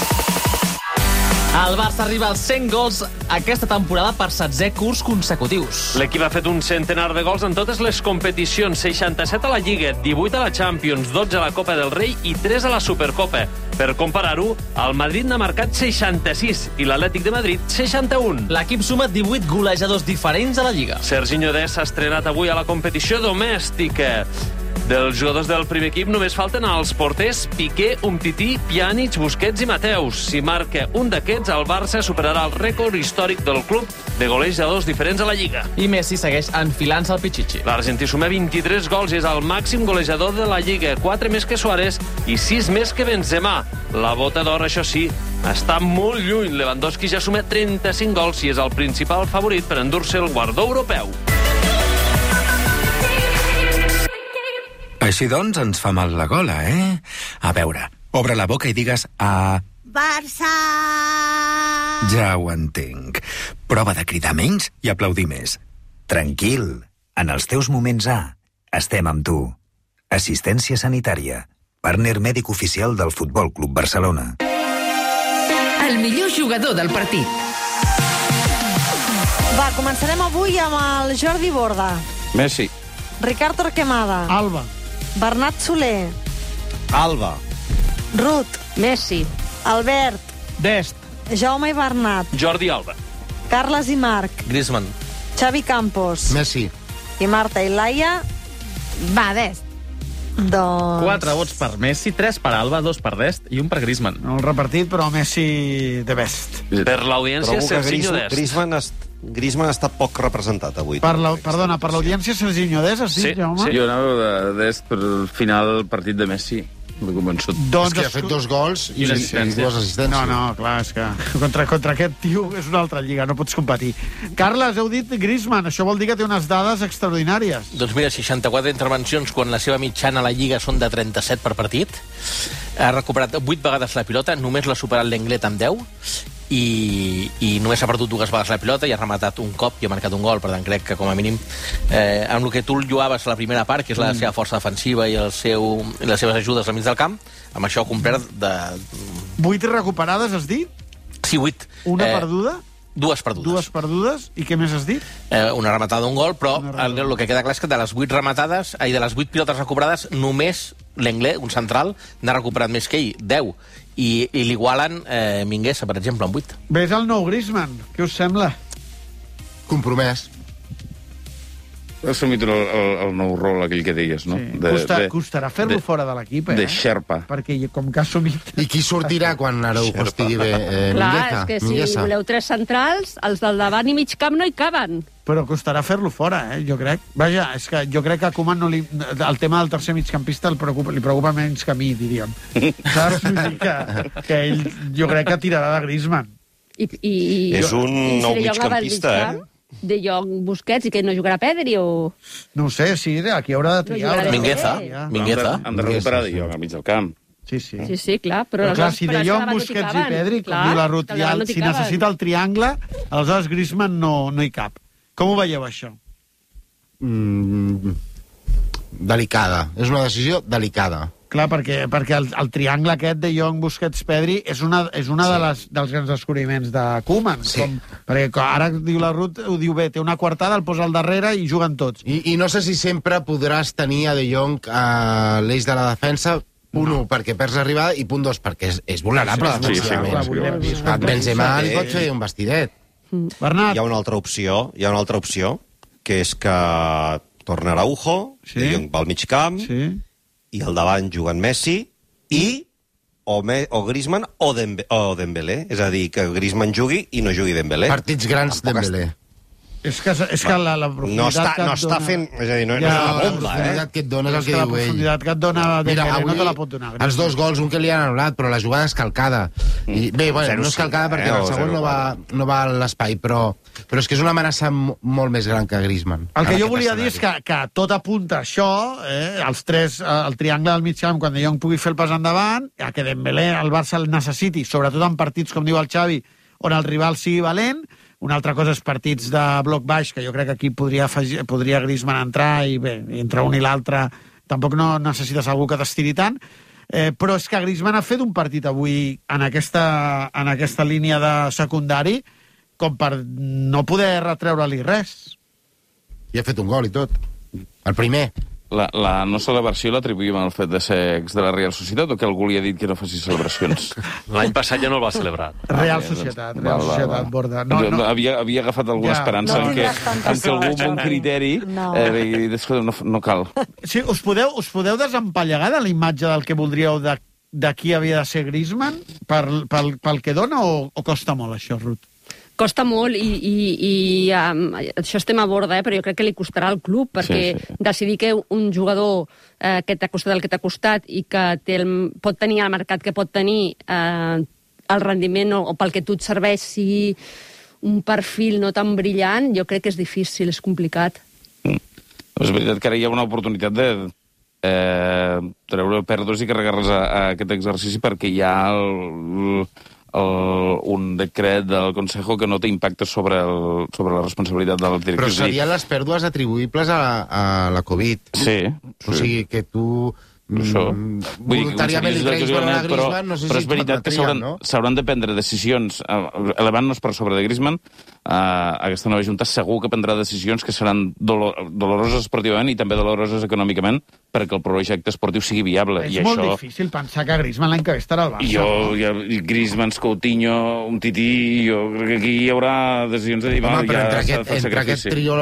El Barça arriba als 100 gols aquesta temporada per 16è curs consecutius. L'equip ha fet un centenar de gols en totes les competicions, 67 a la Lliga, 18 a la Champions, 12 a la Copa del Rei i 3 a la Supercopa. Per comparar-ho, el Madrid n'ha marcat 66 i l'Atlètic de Madrid 61. L'equip suma 18 golejadors diferents a la Lliga. Serginho Dest s'ha estrenat avui a la competició domèstica. Dels jugadors del primer equip només falten els porters Piqué, Umtiti, Pjanic, Busquets i Mateus. Si marca un d'aquests, el Barça superarà el rècord històric del club de golejadors diferents a la Lliga. I Messi segueix enfilant-se al Pichichi. L'argentí suma 23 gols i és el màxim golejador de la Lliga, 4 més que Suárez i 6 més que Benzema. La bota d'or, això sí, està molt lluny. Lewandowski ja suma 35 gols i és el principal favorit per endur-se el guardó europeu. Així doncs, ens fa mal la gola, eh? A veure, obre la boca i digues a... Barça! Ja ho entenc. Prova de cridar menys i aplaudir més. Tranquil, en els teus moments A, estem amb tu. Assistència sanitària. partner mèdic oficial del Futbol Club Barcelona. El millor jugador del partit. Va, començarem avui amb el Jordi Borda. Messi. Ricard Torquemada. Alba. Bernat Soler. Alba. Ruth. Messi. Albert. Dest. Jaume i Bernat. Jordi Alba. Carles i Marc. Griezmann. Xavi Campos. Messi. I Marta i Laia. Va, Dest. Doncs... 4 vots per Messi, 3 per Alba, 2 per Dest i 1 per Griezmann. No el repartit, però Messi de best. Per l'audiència, Trobo que Serginho Dest. Griezmann està poc representat avui. Perdona, per l'audiència, Serginho Dest, has dit, Jaume? Sí, jo anava de Dest, però al final el partit de Messi m'he convençut. Doncs és que ha fet 2 gols i 2 assistències. No, clar, és que contra aquest tio és una altra lliga, no pots competir. Carles, heu dit Griezmann, això vol dir que té unes dades extraordinàries. Doncs mira, 64 intervencions quan la seva mitjana a la Lliga són de 37 per partit. Ha recuperat 8 vegades la pilota, només l'ha superat l'Englet amb 10, i només ha perdut 2 vegades la pilota i ha rematat un cop i ha marcat un gol. Per tant, crec que com a mínim amb el que tu lloaves a la primera part, que és la seva força defensiva i les seves ajudes al mig del camp, amb això ha complert de... 8 recuperades, has dit? Sí, 8. Una perduda? 2 perdudes. 2 perdudes? I què més has dit? Una rematada d'un gol, però el que queda clar és que de les 8 rematades, de les 8 pilotes recuperades, només l'Englet, un central, n'ha recuperat més que ell, 10. I l'igualen Mingueza, per exemple, amb 8. Ves al nou Griezmann, què us sembla? Compromès. Ha assumit el nou rol aquell que deies, no? Sí. Costarà fer-lo fora de l'equip, De xerpa. Perquè com que ha assumit... I qui sortirà quan Araujo estigui bé? Clar, és que si voleu 3 centrals, els del davant i mig camp no hi caben. Però costarà fer-lo fora, jo crec. Vaja, és que jo crec que a Koeman el tema del tercer migcampista li preocupa menys que a mi, diríem. Saps? Vull dir que ell jo crec que tirarà de Griezmann. És un nou migcampista, De Jong, Busquets, i que no jugarà Pedri o... No ho sé, sí, aquí haurà de triar. Mingueza. Han de recuperar De Jong al mig del camp. Sí, clar. Però clar, si De Jong, Busquets i Pedri, com diu la Ruth, si necessita el triangle, aleshores Griezmann no hi cap. Com ho veieu, això? Delicada. És una decisió delicada. Clar, perquè el triangle aquest de Jong, Busquets, Pedri és una dels grans descobriments de Koeman. Perquè ara diu la Ruth, ho diu bé, té una coartada, el posa al darrere i juguen tots. I no sé si sempre podràs tenir a De Jong a l'eix de la defensa, punt 1, perquè perds l'arribada, i punt 2, perquè és vulnerable. Benzema li pot fer un vestidet. Bernat. Hi ha una altra opció, que és que torna Araujo, De Jong va al mig camp, i al davant juguen Messi o Griezmann o Dembélé. És a dir, que Griezmann jugui i no jugui Dembélé. Partits grans Dembélé. És que la profunditat no està fent... És a dir, no és una bomba, La profunditat que et dona és el que diu ell. La profunditat que et dona Dembélé no te la pot donar. Els 2 gols, un que li han anul·lat, però la jugada és calcada. Bé, no és calcada perquè el segon no va a l'espai, però és que és una amenaça molt més gran que Griezmann. El que jo volia dir és que tot apunta a això, els 3, el triangle del mig camp, quan De Jong pugui fer el pas endavant, que Dembélé el Barça el necessiti, sobretot en partits, com diu el Xavi, on el rival sigui valent. Una altra cosa és partits de bloc baix, que jo crec que aquí podria Griezmann entrar, i bé, entre un i l'altre tampoc no necessites algú que t'estiri tant, però és que Griezmann ha fet un partit avui en aquesta línia de secundari com per no poder retreure-li res. I ha fet un gol i tot. El primer. La no celebració l'atribuïm al fet de ser ex de la Real Societat o que algú li ha dit que no faci celebracions? L'any passat ja no el va celebrar. Real Societat, Borda. Havia agafat alguna esperança en que algú amb un criteri no cal. Sí, us podeu desempallegar de la imatge del que voldríeu de qui havia de ser Griezmann pel que dona o costa molt això, Ruth? Costa molt i això estem a Borda, però jo crec que li costarà al club, perquè decidir que un jugador que t'ha costat el que t'ha costat i que pot tenir el mercat que pot tenir el rendiment o pel que tu et serveix sigui un perfil no tan brillant, jo crec que és difícil, és complicat. És veritat que ara hi ha una oportunitat de treure pèrdues i carregar-les a aquest exercici perquè hi ha un decret del Consejo que no té impacte sobre la responsabilitat del directiu. Però serien les pèrdues atribuïbles a la Covid. Sí. O sigui, que tu voluntàriament li treguis valor a Griezmann, no sé si però és veritat que s'hauran de prendre decisions elevant-nos per sobre de Griezmann. Aquesta nova junta segur que prendrà decisions que seran doloroses esportivament i també doloroses econòmicament perquè el projecte esportiu sigui viable. És molt difícil pensar que Griezmann l'any que ve estarà al Barça. Griezmann, Coutinho, un tití, jo crec que aquí hi haurà decisions de dir... Home, però entre aquest trio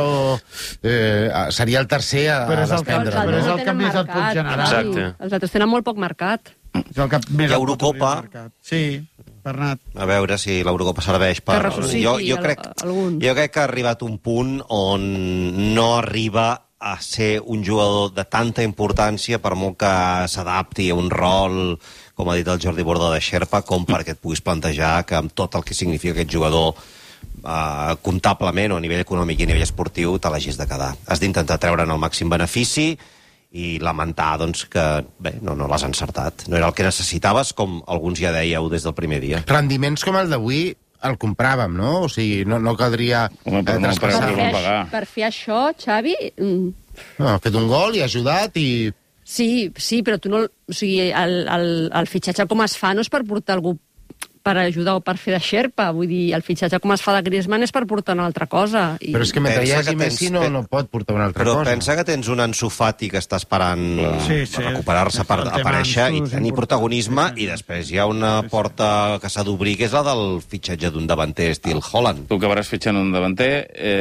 seria el tercer a desprendre. Però és el que més et pot generar. Exacte. Els altres tenen molt poc mercat. És el que més L'Eurocopa... Sí, Bernat. A veure si l'Eurocopa serveix per... Que ressusciti algun. Jo crec que ha arribat un punt on no arriba a ser un jugador de tanta importància per molt que s'adapti a un rol, com ha dit el Jordi Borda, de Xerpa, com perquè et puguis plantejar que amb tot el que significa aquest jugador comptablement o a nivell econòmic i a nivell esportiu te l'hagis de quedar. Has d'intentar treure'n el màxim benefici i lamentar doncs, que bé, no l'has encertat. No era el que necessitaves, com alguns ja dèieu des del primer dia. Rendiments com el d'avui el compràvem, no? O sigui, no caldria traspassar. Per fer això, Xavi... Ha fet un gol i ha ajudat i... Sí, però tu no... O sigui, el fitxatge com es fa no és per portar algú per ajudar o per fer de xerpa. Vull dir, el fitxatge com es fa de Griezmann és per portar una altra cosa. Però és que mentre hi hagi Messi no pot portar una altra cosa. Però pensa que tens un Ansu Fati que està esperant recuperar-se per aparèixer i tenir protagonisme, i després hi ha una porta que s'ha d'obrir, que és la del fitxatge d'un davanter estil Haaland. Tu acabaràs fitxant un davanter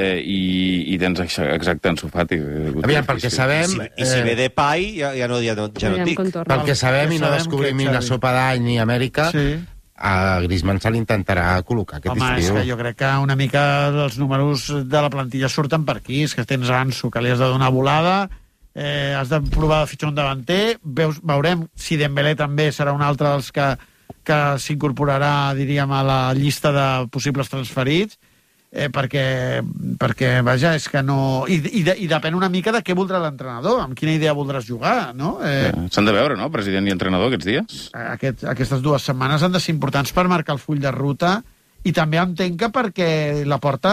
i tens exacte Ansu Fati. Aviam, pel que sabem... I si ve Depay, ja no et dic. Pel que sabem, i no descobrim ni la sopa d'any ni Amèrica... a Griezmann se l'intentarà col·locar aquest estiu. Home, és que jo crec que una mica els números de la plantilla surten per aquí. És que tens Ansu, que li has de donar volada, has de provar de fitxar un davanter, veurem si Dembélé també serà un altre dels que s'incorporarà, diríem, a la llista de possibles transferits, perquè, vaja, és que no... I depèn una mica de què voldrà l'entrenador, amb quina idea voldràs jugar, no? S'han de veure, no?, president i entrenador, aquests dies. Aquestes 2 setmanes han de ser importants per marcar el full de ruta, i també entenc que perquè la porta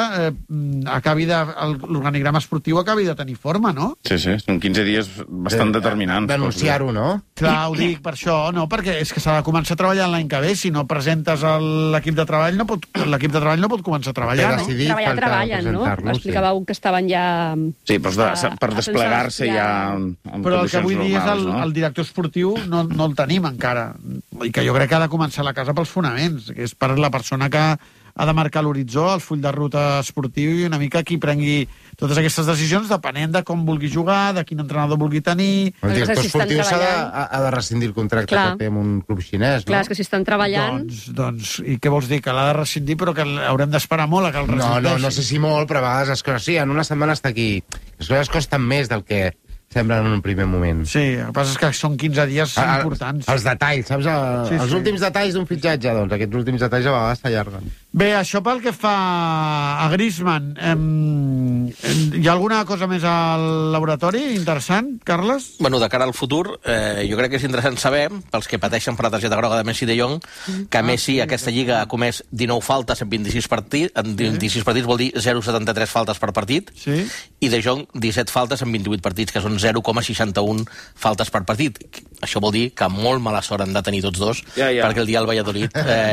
l'organigrama esportiu acabi de tenir forma, no? Sí, són 15 dies bastant determinants. D'anunciar-ho, no? Clar, ho dic per això, no? Perquè és que s'ha de començar a treballar l'any que ve. Si no presentes l'equip de treball, l'equip de treball no pot començar a treballar, no? Treballen, no? Explicàveu que estaven ja... Sí, però per desplegar-se ja... Però el que vull dir és el director esportiu no el tenim encara. I que jo crec que ha de començar la casa pels fonaments, que és per la persona que ha de marcar l'horitzó, el full de ruta esportiu, i una mica qui prengui totes aquestes decisions depenent de com vulgui jugar, de quin entrenador vulgui tenir... El director esportiu ha de rescindir el contracte que té amb un club xinès, no? Clar, és que si estan treballant... Doncs, i què vols dir? Que l'ha de rescindir, però que haurem d'esperar molt a que el rescindeixi? No sé si molt, però a vegades les coses... Sí, en una setmana està aquí. Les coses costen més del que semblen en un primer moment. Sí, el que passa és que són 15 dies importants. Els detalls, saps? Els últims detalls d'un fitxatge, doncs aquests últims detalls a vegades s'allarguen. Bé, això pel que fa a Griezmann, hi ha alguna cosa més al laboratori interessant, Carles? Bueno, de cara al futur, jo crec que és interessant saber, pels que pateixen per la targeta groga de Messi de Jong, que Messi aquesta lliga ha comès 19 faltes en 26 partits, vol dir 0,73 faltes per partit, i de Jong 17 faltes en 28 partits, que són 0,61 faltes per partit. Això vol dir que molt mala sort han de tenir tots dos, perquè el dia al Valladolid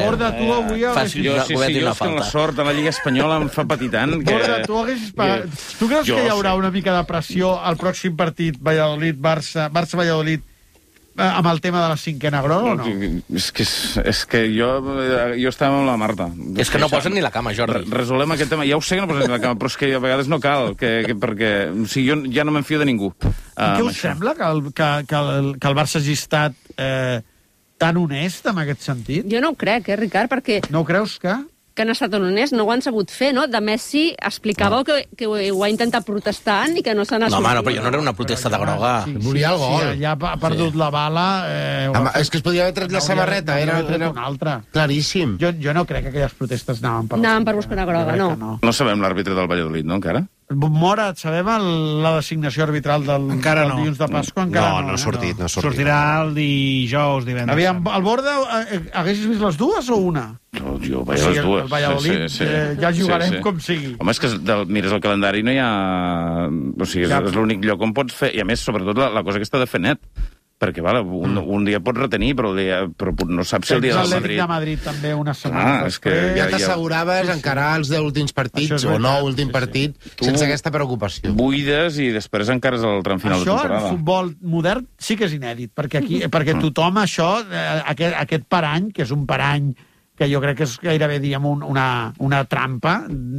faci una falta. La sort de la Lliga Espanyola em fa patir tant que... Borja, tu creus que hi haurà una mica de pressió al pròxim partit Valladolid-Barça-Valladolid amb el tema de la cinquena groga o no? És que jo estava amb la Marta. És que no posen ni la cama, Jordi. Resolem aquest tema. Ja ho sé que no posen ni la cama, però és que a vegades no cal, perquè o sigui, jo ja no m'enfio de ningú. Què us sembla que el Barça hagi estat tan honest en aquest sentit? Jo no ho crec, Ricard, perquè... No ho creus que han estat honest, no ho han sabut fer, no? De Messi explicàveu que ho ha intentat protestant i que no se n'ha sortit. No, home, però no era una protesta de groga. Volia el gol. Si ja ha perdut la bala... És que es podia haver tret la samarreta. Era una altra. Claríssim. Jo no crec que aquelles protestes anaven per buscar una groga, no. No sabem l'àrbitre del Valladolid, no, encara? Mora, sabem la designació arbitral del dilluns de Pasqua? Encara no ha sortit. Sortirà el dijous, divendres. Aviam, al Borda, haguessis vist les dues o una? No, jo veia les dues. El Valladolid ja jugarem com sigui. Home, és que mires el calendari, no hi ha... O sigui, és l'únic lloc on pots fer... I a més, sobretot, la cosa aquesta de fer net. perquè un dia pots retenir, però no saps si el dia del Madrid... L'Atlètic de Madrid també una setmana després. Ja t'asseguraves encarar els 10 últims partits o 9 últim partit sense aquesta preocupació. Buides i després encara és el tram final de temporada. Això, el futbol modern, sí que és inèdit, perquè tothom això, aquest parany, que és un parany que jo crec que és gairebé, diguem, una trampa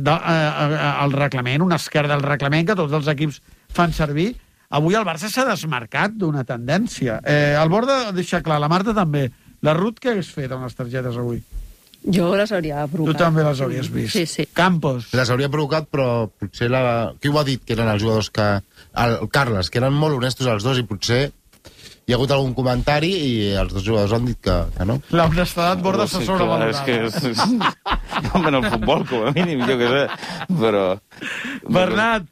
al reglament, una esquerda del reglament que tots els equips fan servir. Avui el Barça s'ha desmarcat d'una tendència. El Borda deixa clar, la Marta també. La Ruth, què hagués fet amb les targetes avui? Jo les hauria provocat. Tu també les hauries vist. Sí. Campos. Les hauria provocat, però potser qui ho ha dit que eren els jugadors que... El Carles, que eren molt honestos els dos i potser hi ha hagut algun comentari i els dos jugadors han dit que no. L'honestedat Borda se sobrevalorada. És que en el futbol, com a mínim, jo què sé. Però... Bernat.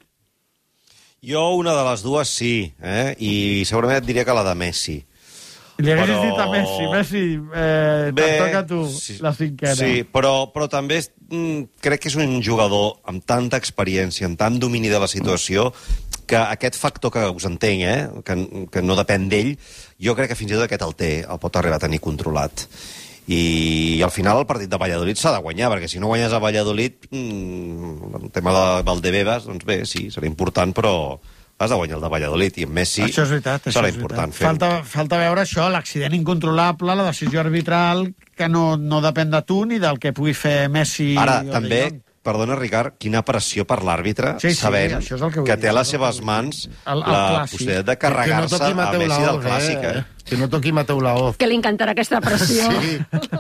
Jo una de les dues sí, i segurament et diria que la de Messi. Li haguessis dit a Messi, te'n toca a tu la cinquena. Sí, però també crec que és un jugador amb tanta experiència, amb tant domini de la situació, que aquest factor que us entenc, que no depèn d'ell, jo crec que fins i tot aquest el pot arribar a tenir controlat. I al final el partit de Valladolid s'ha de guanyar, perquè si no guanyes a Valladolid, el tema de Valdebebas, doncs bé, sí, serà important, però has de guanyar el de Valladolid, i amb Messi això és veritat, serà important fer-ho. Falta veure això, l'accident incontrolable, la decisió arbitral, que no depèn de tu ni del que pugui fer Messi. Ara, també, perdona, Ricard, quina pressió per l'àrbitre, sabent que té a les seves mans la possibilitat de carregar-se a Messi del Clàssic. Que no toqui Mateu Laoz. Que li encantarà aquesta pressió. Sí.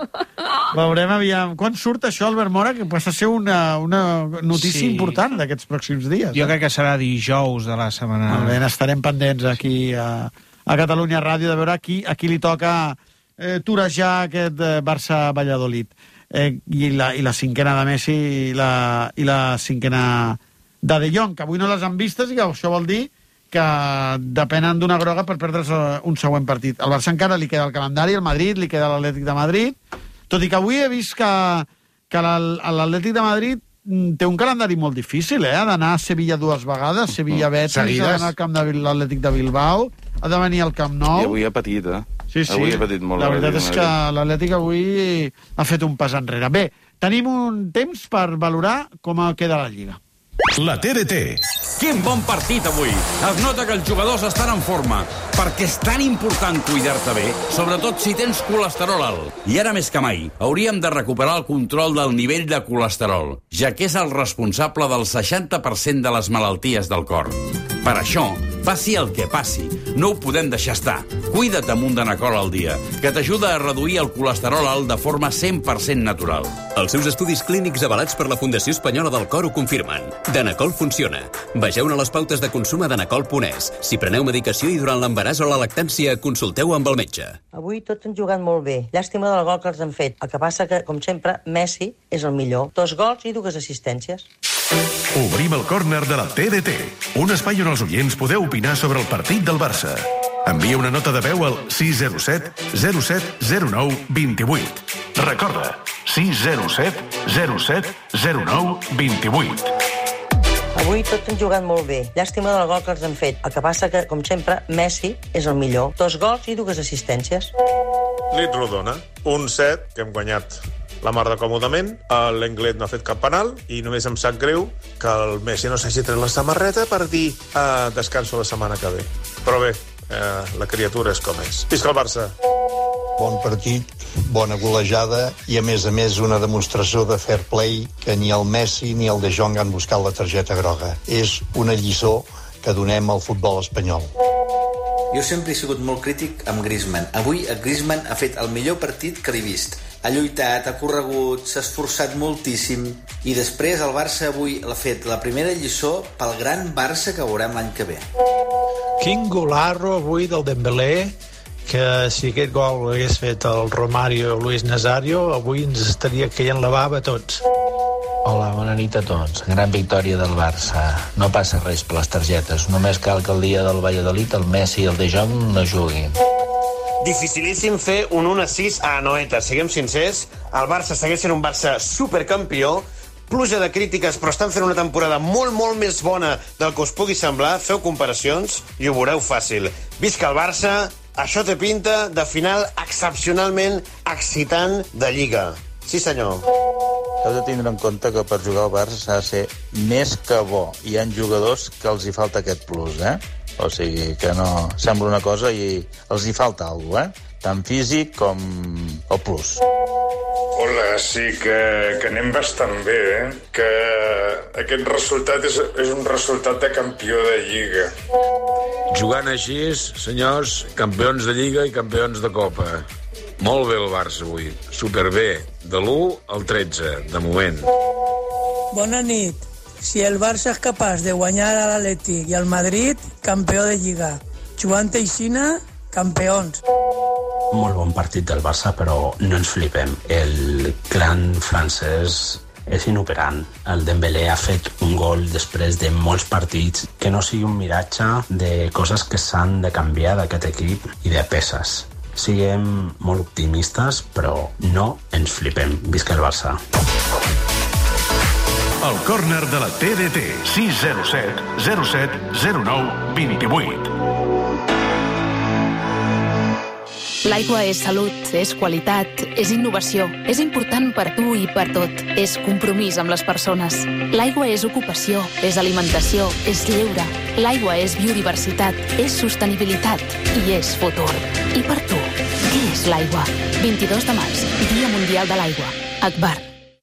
Veurem, aviam, quan surt això, Albert Mora, que passa a ser una notícia important d'aquests pròxims dies. Jo crec que serà dijous de la setmana. Molt bé, estarem pendents aquí a Catalunya Ràdio de veure a qui li toca torejar aquest Barça-Valladolid. I la cinquena de Messi i la cinquena de Jong, que avui no les han vistes i que això vol dir que depenen d'una groga per perdre's un següent partit. Al Barça encara li queda el calendari, el Madrid, li queda l'Atlètic de Madrid, tot i que avui he vist que l'Atlètic de Madrid té un calendari molt difícil, ha d'anar a Sevilla 2 vegades, Sevilla-Betis, ha d'anar al camp de l'Atlètic de Bilbao, ha de venir al Camp Nou. I avui ha patit, Sí. Avui ha patit molt. La veritat és que l'Atlètic avui ha fet un pas enrere. Bé, tenim un temps per valorar com queda la Lliga. La TDT. Quin bon partit avui! Es nota que els jugadors estan en forma, perquè és tan important cuidar-te bé, sobretot si tens colesterol alt. I ara més que mai, hauríem de recuperar el control del nivell de colesterol, ja que és el responsable del 60% de les malalties del cor. Per això, passi el que passi, no ho podem deixar estar. Cuida't amb un Danacol al dia, que t'ajuda a reduir el colesterol alt de forma 100% natural. Els seus estudis clínics avalats per la Fundació Espanyola del Cor ho confirmen. Danacol funciona. Vegeu-ne les pautes de consum a danacol.es. Si preneu medicació i durant l'embaràs o la lactància, consulteu amb el metge. Avui tots han jugat molt bé. Llàstima del gol que els han fet. El que passa que, com sempre, Messi és el millor. 2 gols i 2 assistències. Obrim el córner de la TDT, un espai on els oients podeu opinar sobre el partit del Barça. Envia una nota de veu al 607 07 09 28. Recorda, 607 07 09 28. Avui tots han jugat molt bé. Llàstima del gol que els han fet. El que passa que, com sempre, Messi és el millor. 2 gols i 2 assistències. Nit rodona. Un 7 que hem guanyat la mar de còmodament. L'Englet no ha fet cap penal i només em sap greu que el Messi no s'hagi tret la samarreta per dir descanso la setmana que ve. Però bé, la criatura és com és. Visca el Barça! Bon partit, bona golejada i, a més, una demostració de fair play que ni el Messi ni el De Jong han buscat la targeta groga. És una lliçó que donem al futbol espanyol. Jo sempre he sigut molt crític amb Griezmann. Avui Griezmann ha fet el millor partit que l'he vist. Ha lluitat, ha corregut, s'ha esforçat moltíssim i després el Barça avui l'ha fet la primera lliçó pel gran Barça que veurem l'any que ve. Quin golarro avui del Dembélé, que si aquest gol l'hagués fet el Romario o Luis Nazario, avui ens estaria caient la bava a tots. Hola, bona nit a tots. Gran victòria del Barça. No passa res per les targetes. Només cal que el dia del Valladolid el Messi i el De Jong no juguin. Dificilíssim fer un 1-6 a Anoeta. Siguem sincers, el Barça segueix sent un Barça supercampió, pluja de crítiques, però estan fent una temporada molt, molt més bona del que us pugui semblar. Feu comparacions i ho veureu fàcil. Visca el Barça Això té pinta de final excepcionalment excitant de Lliga. Sí, senyor. Heu de tindre en compte que per jugar al Barça s'ha de ser més que bo. Hi ha jugadors que els hi falta aquest plus, O sigui, que no sembla una cosa i els hi falta alguna cosa, tant físic com el plus. Hola, sí, que anem bastant bé, Que aquest resultat és un resultat de campió de Lliga. Jugant així, senyors, campions de Lliga i campions de Copa. Molt bé el Barça avui, superbé, de l'1 al 13, de moment. Bona nit. Si el Barça és capaç de guanyar a l'Atlètic i al Madrid, campió de Lliga. Jugant aixina, campions. Molt bon partit del Barça, però no ens flipem. El clan francès és inoperant. El Dembélé ha fet un gol després de molts partits, que no sigui un miratge de coses que s'han de canviar d'aquest equip i de peces. Siguem molt optimistes, però no ens flipem. Visca el Barça. El córner de la TDT, 607 07 09 28. L'aigua és salut, és qualitat, és innovació, és important per tu i per tot. És compromís amb les persones. L'aigua és ocupació, és alimentació, és lleure. L'aigua és biodiversitat, és sostenibilitat i és futur. I per tu, què és l'aigua? 22 de març, Dia Mundial de l'Aigua. Akbar.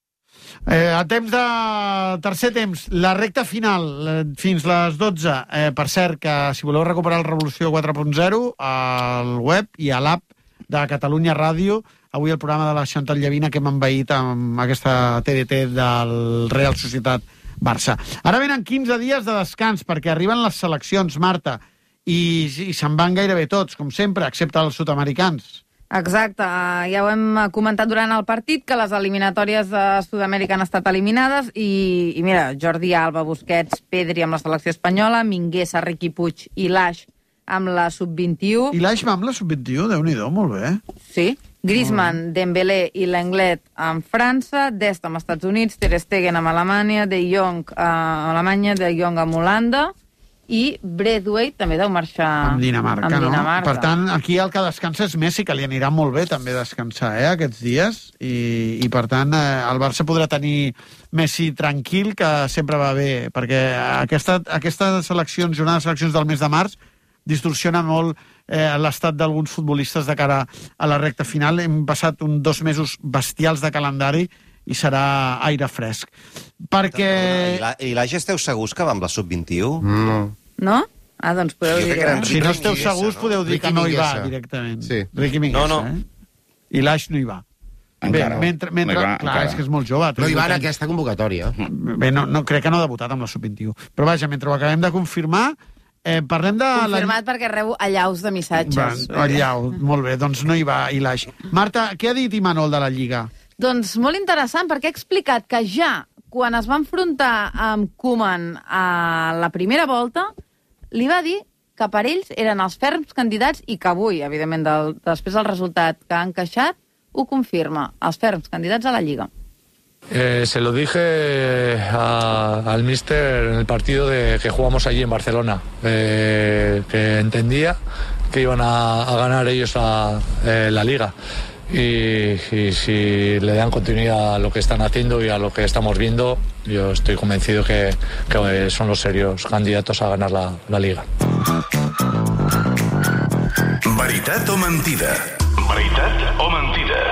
A temps de tercer temps, la recta final fins les 12. Per cert, que si voleu recuperar el Revolució 4.0 al web i a l'app de Catalunya Ràdio, avui el programa de la Chantal Llavina que hem envaït amb aquesta TDT del Real Societat Barça. Ara venen 15 dies de descans perquè arriben les seleccions, Marta, i se'n van gairebé tots, com sempre, excepte els sud-americans. Exacte, ja ho hem comentat durant el partit, que les eliminatòries de Sud-amèrica han estat eliminades i mira, Jordi Alba, Busquets, Pedri amb la selecció espanyola, Mingueza, Riqui Puig i Laix amb la sub-21. I Laix va amb la sub-21, Déu-n'hi-do, molt bé. Sí, Griezmann, Dembélé i Lenglet amb França, Dest amb Estats Units, Ter Stegen amb Alemanya, De Jong amb Alemanya, De Jong amb Holanda, i Braithwaite també deu marxar amb Dinamarca, amb Dinamarca. Per tant, aquí el que descansa és Messi, que li anirà molt bé també descansar aquests dies, i per tant el Barça podrà tenir Messi tranquil, que sempre va bé, perquè aquestes seleccions, jornades de seleccions del mes de març, distorsiona molt l'estat d'alguns futbolistes de cara a la recta final. Hem passat 2 mesos bestials de calendari i serà aire fresc. Perquè... I l'Aix esteu segurs que va amb la sub-21? No. No? Ah, doncs podeu dir que... Si no esteu segurs, podeu dir que no hi va directament. Sí. Riqui Mingueza, I l'Aix no hi va. Encara. Clar, és que és molt jove. No hi va en aquesta convocatòria. Bé, no, crec que no ha debutat amb la sub-21. Però vaja, mentre ho acabem de confirmar, parlem de... Confirmat perquè rebo allaus de missatges. Allau, molt bé, doncs no hi va l'Aix. Marta, què ha dit Imanol de la Lliga? Doncs molt interessant, perquè ha explicat que ja quan es va enfrontar amb Koeman a la primera volta, li va dir que per ells eren els ferms candidats i que avui, evidentment, després del resultat que han queixat, ho confirma, els ferms candidats a la Lliga. Se lo dije al míster en el partido que jugamos allí en Barcelona, que entendía que iban a ganar ellos la Liga. Y si le dan continuidad a lo que están haciendo y a lo que estamos viendo, yo estoy convencido que son los serios candidatos a ganar la Liga. Veritat o mentida? Veritat o mentida?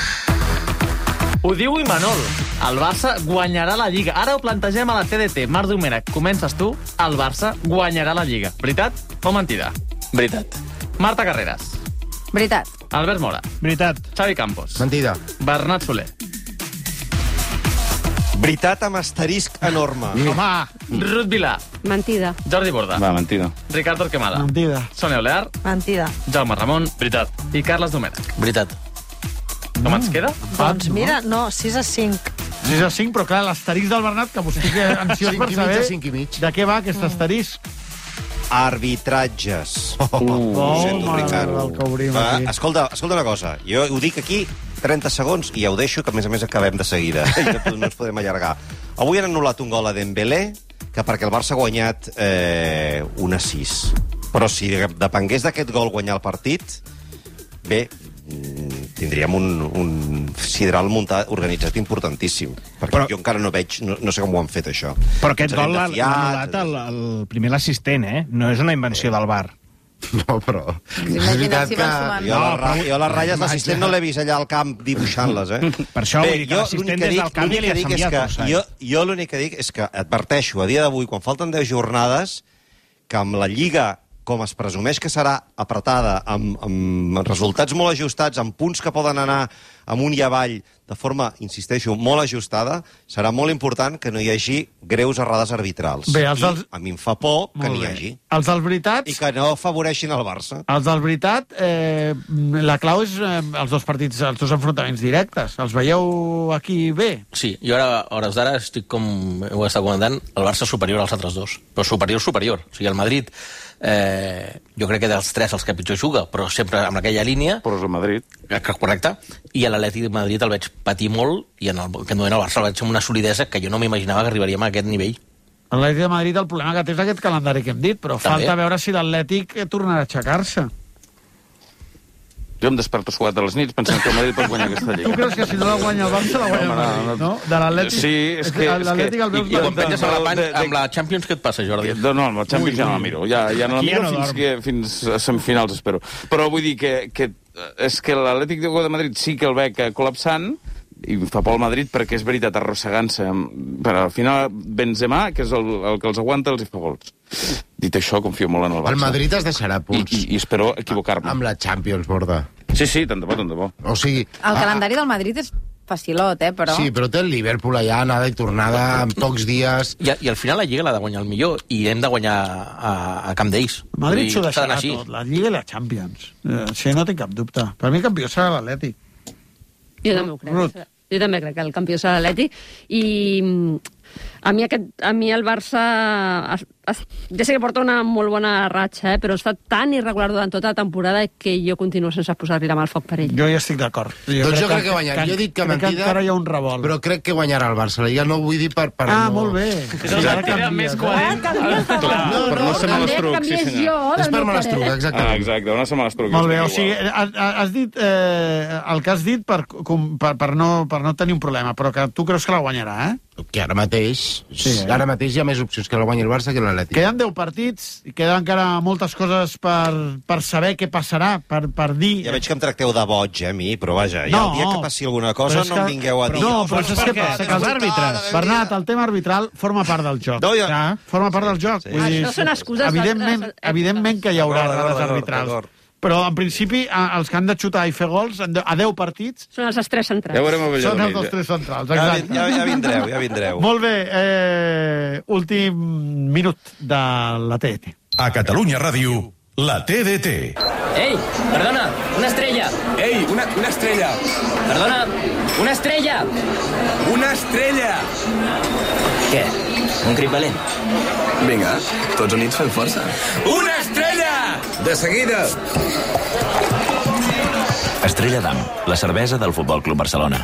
Ho diu Imanol. El Barça guanyarà la Lliga. Ara ho plantegem a la TDT. Marc Domènech, comences tu. El Barça guanyarà la Lliga. Veritat o mentida? Veritat. Marta Carreras. Veritat. Albert Mora. Veritat. Xavi Campos. Mentida. Bernat Soler. Veritat amb asterisc enorme. Home! Ruth Vilà. Mentida. Jordi Borda. Va, mentida. Ricardo Torquemada. Mentida. Sonia Olear. Mentida. Jaume Ramon. Veritat. I Carles Domènech. Veritat. Com ens queda? Doncs mira, no, 6-5. 6-5, però clar, l'asterisc del Bernat, que vostè estic ansiós per saber 5 i mig. de què va aquest asterisc. Arbitratges. Ho sento, Ricard. Escolta una cosa. Jo ho dic aquí 30 segons i ja ho deixo, que a més acabem de seguida. I no ens podem allargar. Avui han anul·lat un gol a Dembélé, que perquè el Barça ha guanyat 1-6. Però si depengués d'aquest gol guanyar el partit, bé, tindríem un sideral organitzat importantíssim. Perquè jo encara no veig, no sé com ho han fet, això. Però aquest gol l'ha anul·lat el primer l'assistent, no és una invenció del VAR. No, però... Imagina't si van sumant. Jo a les ratlles l'assistent no l'he vist allà al camp dibuixant-les, Per això vull dir que l'assistent des del camp ja li ha canviat el Jo l'únic que dic és que adverteixo a dia d'avui, quan falten 10 jornades, que amb la Lliga, com es presumeix que serà apretada, amb resultats molt ajustats, amb punts que poden anar amunt i avall, de forma, insisteixo, molt ajustada, serà molt important que no hi hagi greus errades arbitrals. Bé, a mi em fa por que n'hi hagi. Els dels veritats... I que no afavoreixin el Barça. Els dels veritat, la clau és els dos partits, els dos enfrontaments directes. Els veieu aquí bé? Sí, jo ara, a hores d'ara, estic com ho està comentant, el Barça superior als altres dos. Però superior. O sigui, el Madrid... jo crec que dels tres els que pitjor juga, però sempre amb aquella línia. Però és el Madrid. Correcte. I a l'Atlètic de Madrid el veig patir molt i en aquest moment el Barça el veig amb una solidesa que jo no m'imaginava que arribaríem a aquest nivell. L'Atlètic de Madrid, el problema que té és aquest calendari que hem dit, però també falta veure si l'Atlètic tornarà a aixecar-se. Jo em desperto suat a les nits pensant que el Madrid pot guanyar aquesta Lliga. Tu creus que si no la guanya el Barça, la guanya el Madrid, no? De l'Atlètic... Sí, és que... L'Atlètic el veus... I quan penses amb la Champions, què et passa, Jordi? No, amb la Champions ja no la miro. Ja no la miro fins a semifinals, espero. Però vull dir que és que l'Atlètic de Madrid sí que el veig col·lapsant, i fa por al Madrid perquè és veritat, arrossegant-se. Però al final Benzema, que és el que els aguanta, els hi fa gols. Dit això, confio molt en el Barça. El Madrid es deixarà punts. I espero equivocar-me. Amb la Champions, Borda. Sí, tant de bo. O sigui... El calendari del Madrid és facilot, però... Sí, però té el Liverpool allà, anada i tornada, en pocs dies... I al final la Lliga l'ha de guanyar el millor, i hem de guanyar a camp d'ells. El Madrid s'ho deixarà tot, la Lliga i la Champions. Això no té cap dubte. Per mi campió serà l'Atlètic. Jo també ho crec. Jo també crec que el campió serà l'Atlètic. I a mi el Barça ja sé que porta una molt bona ratxa, però està tan irregular durant tota la temporada que jo continuo sense posar-li la mà al foc per ell. Jo ja estic d'acord. Doncs jo crec que guanyarà. Jo he dit que mentida, encara hi ha un revolt. Però crec que guanyarà el Barça. Ja no ho vull dir per molt bé. És el mentida més coherent. Per no ser malastruc, sí senyor. És per malastruc, exactament. Exacte, no ser malastruc. Molt bé, o sigui, has dit el que has dit per no tenir un problema, però que tu creus que la guanyarà, Que ara mateix hi ha més opcions que la guanyi el Barça que l'Atlètic. Queden 10 partits i queden encara moltes coses per saber què passarà, per dir... Ja veig que em tracteu de boig, a mi, però vaja, el dia que passi alguna cosa no em vingueu a dir... No, però és que passa que els àrbitres... Bernat, el tema arbitral forma part del joc. Forma part del joc. Això són excuses. Evidentment que hi haurà errades arbitrals. Però, en principi, els que han de xutar i fer gols a 10 partits... Són els 3 centrals. Ja veurem a Són els 3 centrals, exacte. Ja vindreu. Molt bé, últim minut de la TDT. A Catalunya Ràdio, la TDT. Ei, perdona, una estrella. Ei, una estrella. Perdona, una estrella. Una estrella. Què? Un crit valent? Vinga, tots units fem força. Una estrella! De seguida. Estrella d'Am, la cervesa del Futbol Club Barcelona.